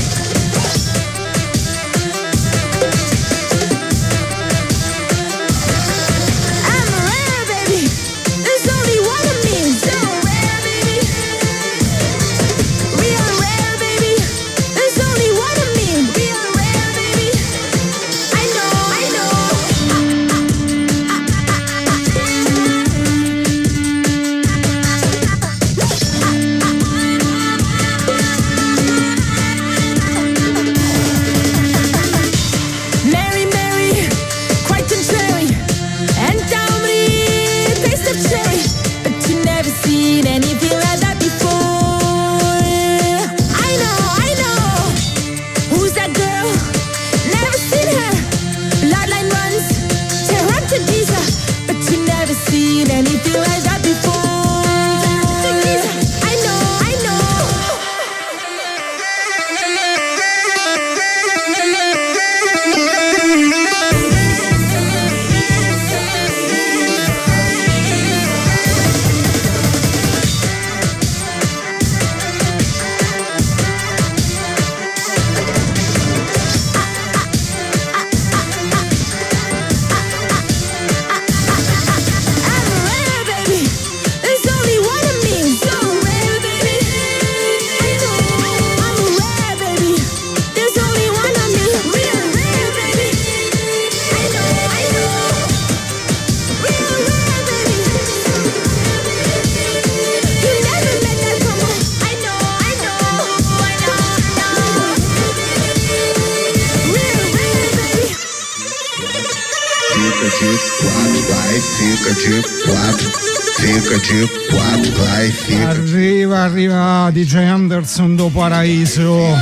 [SPEAKER 1] Arriva, arriva D J Anderson do Paraíso.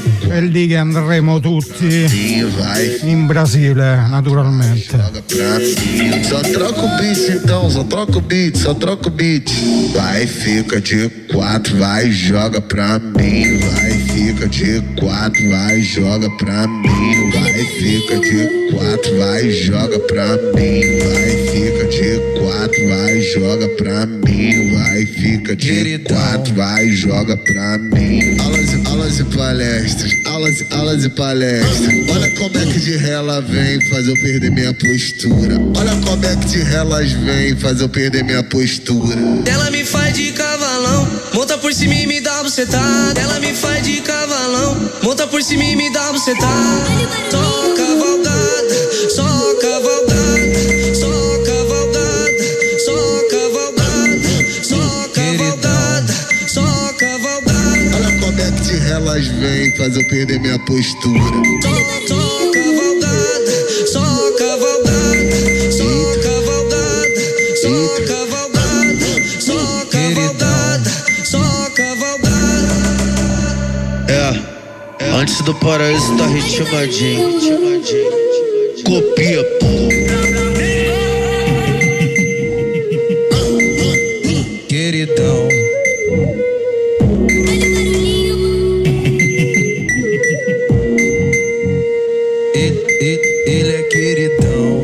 [SPEAKER 1] E lì che andremo tutti in Brasile, naturalmente.
[SPEAKER 16] Só troca o beat então, só troca o beat, só troca o beat. Vai, fica de quatro, vai, joga pra mim. Vai, fica de quatro, vai, joga pra mim. Vai, fica de quatro, vai, joga pra mim. Vai, fica de quatro, vai, joga pra mim. Vai, fica de quatro, vai, joga pra mim. Aulas, aulas e palestras, aulas, aulas e palestras. Olha como é que de rela vem fazer eu perder minha postura. Olha como é que de relas vem fazer eu perder minha postura.
[SPEAKER 17] Ela me faz de cavalão, monta por cima e me dá bucetada. Ela me faz de cavalão, monta por cima e me dá bucetada. Só cavalgada, só cavalgada, só cavalgada, só cavalgada, só cavalgada, só cavalgada.
[SPEAKER 16] Olha como é que de relas vem fazer eu perder minha postura.
[SPEAKER 17] Só, só cavalgada, só cavalgada, só cavalgada, só cavalgada, só cavalgada, só cavalgada.
[SPEAKER 18] É, antes do paraíso tá ritmadinho. Copia, pô. Queridão. Ele, ele, ele é queridão.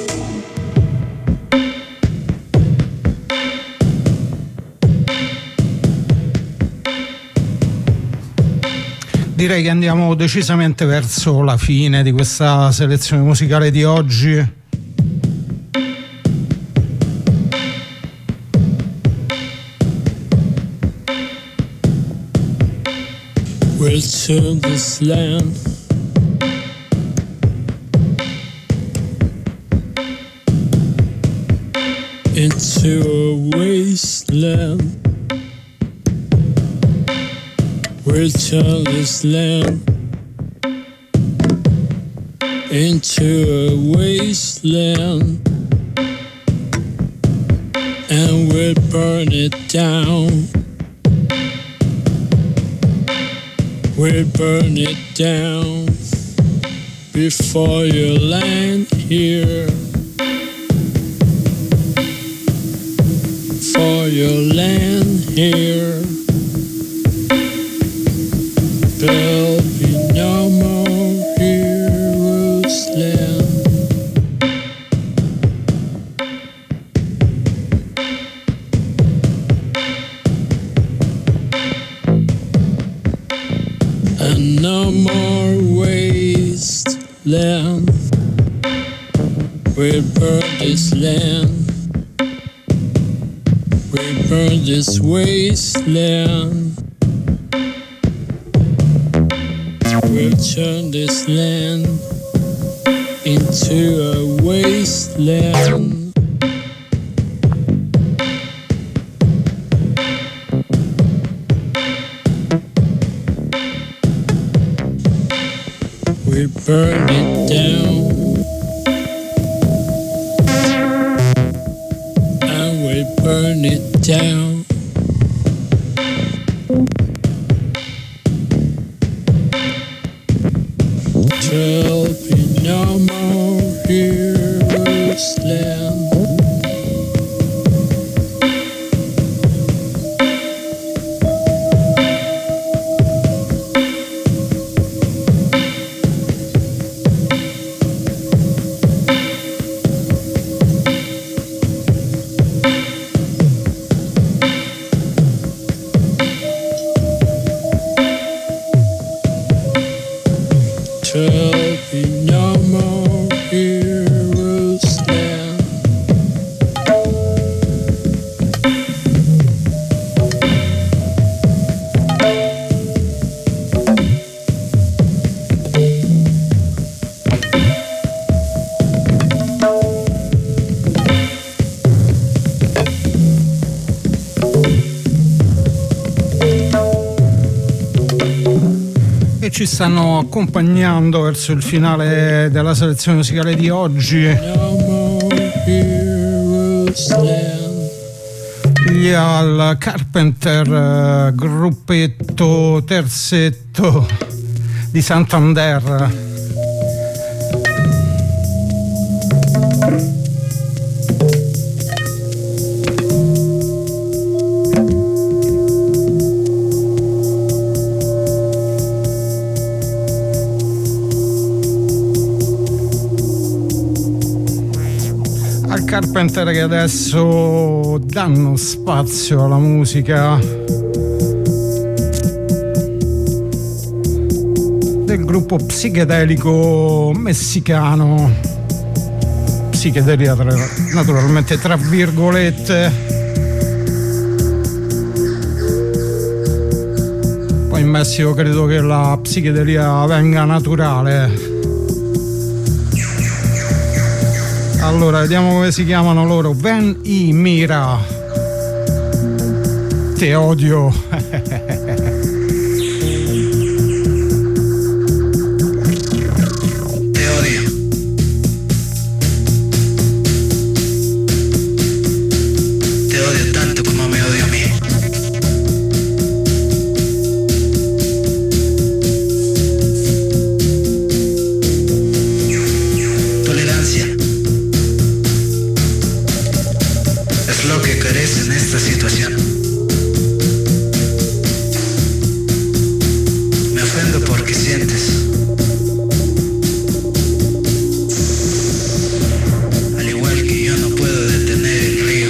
[SPEAKER 1] Direi che andiamo decisamente verso la fine di questa selezione musicale di oggi.
[SPEAKER 19] We'll turn this land into a wasteland. We'll turn this land into a wasteland, and we'll burn it down. We'll burn it down before you land here. Before you land here. no more wasteland. We burn this land. We burn this wasteland. We'll turn this land into a wasteland. We burn it down, and we burn it down. There'll be no more heroes land. There'll be no more heroes land.
[SPEAKER 1] E ci stanno accompagnando verso il finale della selezione musicale di oggi gli Al Carpenter, gruppetto terzetto di Santander. Carpenter che adesso danno spazio alla musica del gruppo psichedelico messicano, psichedelia tra, naturalmente tra virgolette. Poi in Messico credo che la psichedelia venga naturale. Allora, vediamo come si chiamano loro. Ven y Mira. Te odio.
[SPEAKER 17] Te odio. Te odio tanto como me odio a mí. Lo que carece en esta situación. Me ofendo porque sientes. Al igual que yo no puedo detener el río.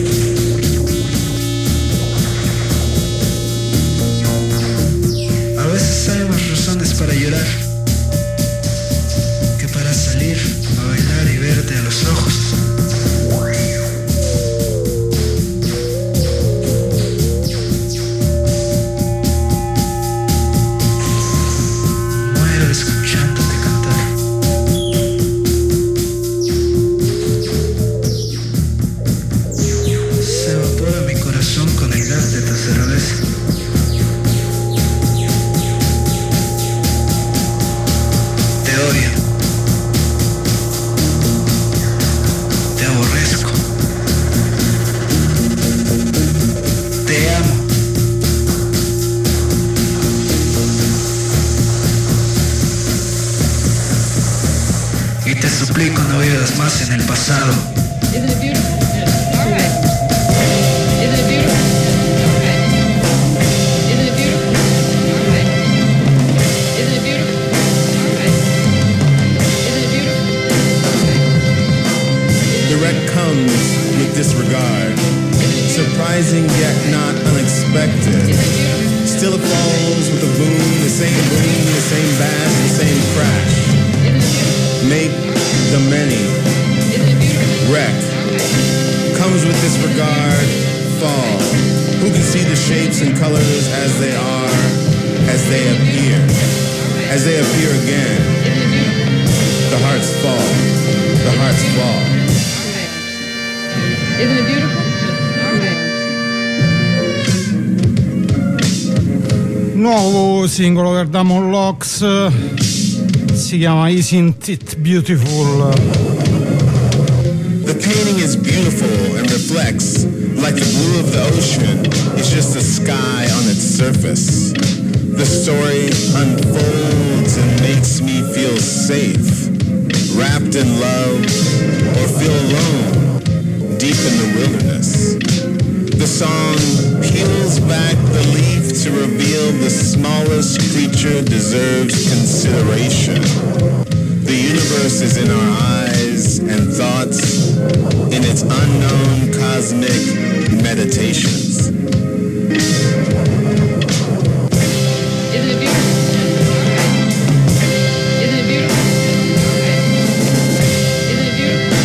[SPEAKER 17] A veces hay más razones para llorar que para salir a bailar y verte a los ojos. Suplico no vivas más en el pasado.
[SPEAKER 11] Isn't it beautiful? All right. Isn't it beautiful? All right. Isn't it beautiful? All right. Isn't it beautiful? All right. Isn't it beautiful? All right.
[SPEAKER 20] Direct comes with disregard. Surprising yet not unexpected. Still it falls with a boom, the same boom, the same bash, the same crash. Make the many wreck. Comes with disregard, fall. Who can see the shapes and colors as they are, as they appear, as they appear again? The hearts fall, the hearts fall.
[SPEAKER 11] Isn't it beautiful?
[SPEAKER 1] Nuovo singolo per Damon Locks, si chiama Isn't It Beautiful?
[SPEAKER 20] The painting is beautiful and reflects like the blue of the ocean. It's just the sky on its surface. The story unfolds and makes me feel safe, wrapped in love, or feel alone, deep in the wilderness. The song peels back the leaf to reveal the smallest creature deserves consideration. The universe is in our eyes and thoughts, in its unknown cosmic meditations.
[SPEAKER 11] Isn't it beautiful? Isn't it beautiful? Isn't it beautiful?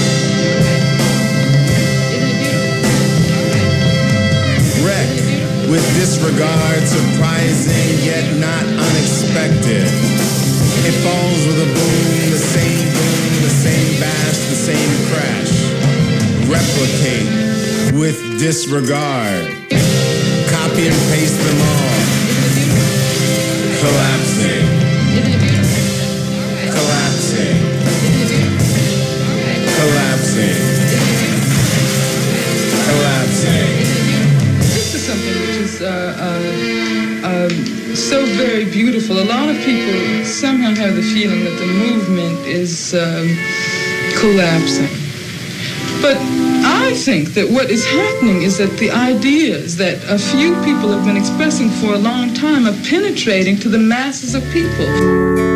[SPEAKER 11] Isn't it beautiful?
[SPEAKER 20] Wreck, with disregard, surprising yet not unexpected. It falls with a boom, the same boom, the same bash, the same crash. Replicate with disregard. Copy and paste them all. Collapsing. Collapsing. Collapsing. Collapsing.
[SPEAKER 21] This is something which is uh, uh, uh, so very beautiful. A lot of people somehow have the feeling that the movement is um, collapsing. But I think that what is happening is that the ideas that a few people have been expressing for a long time are penetrating to the masses of people.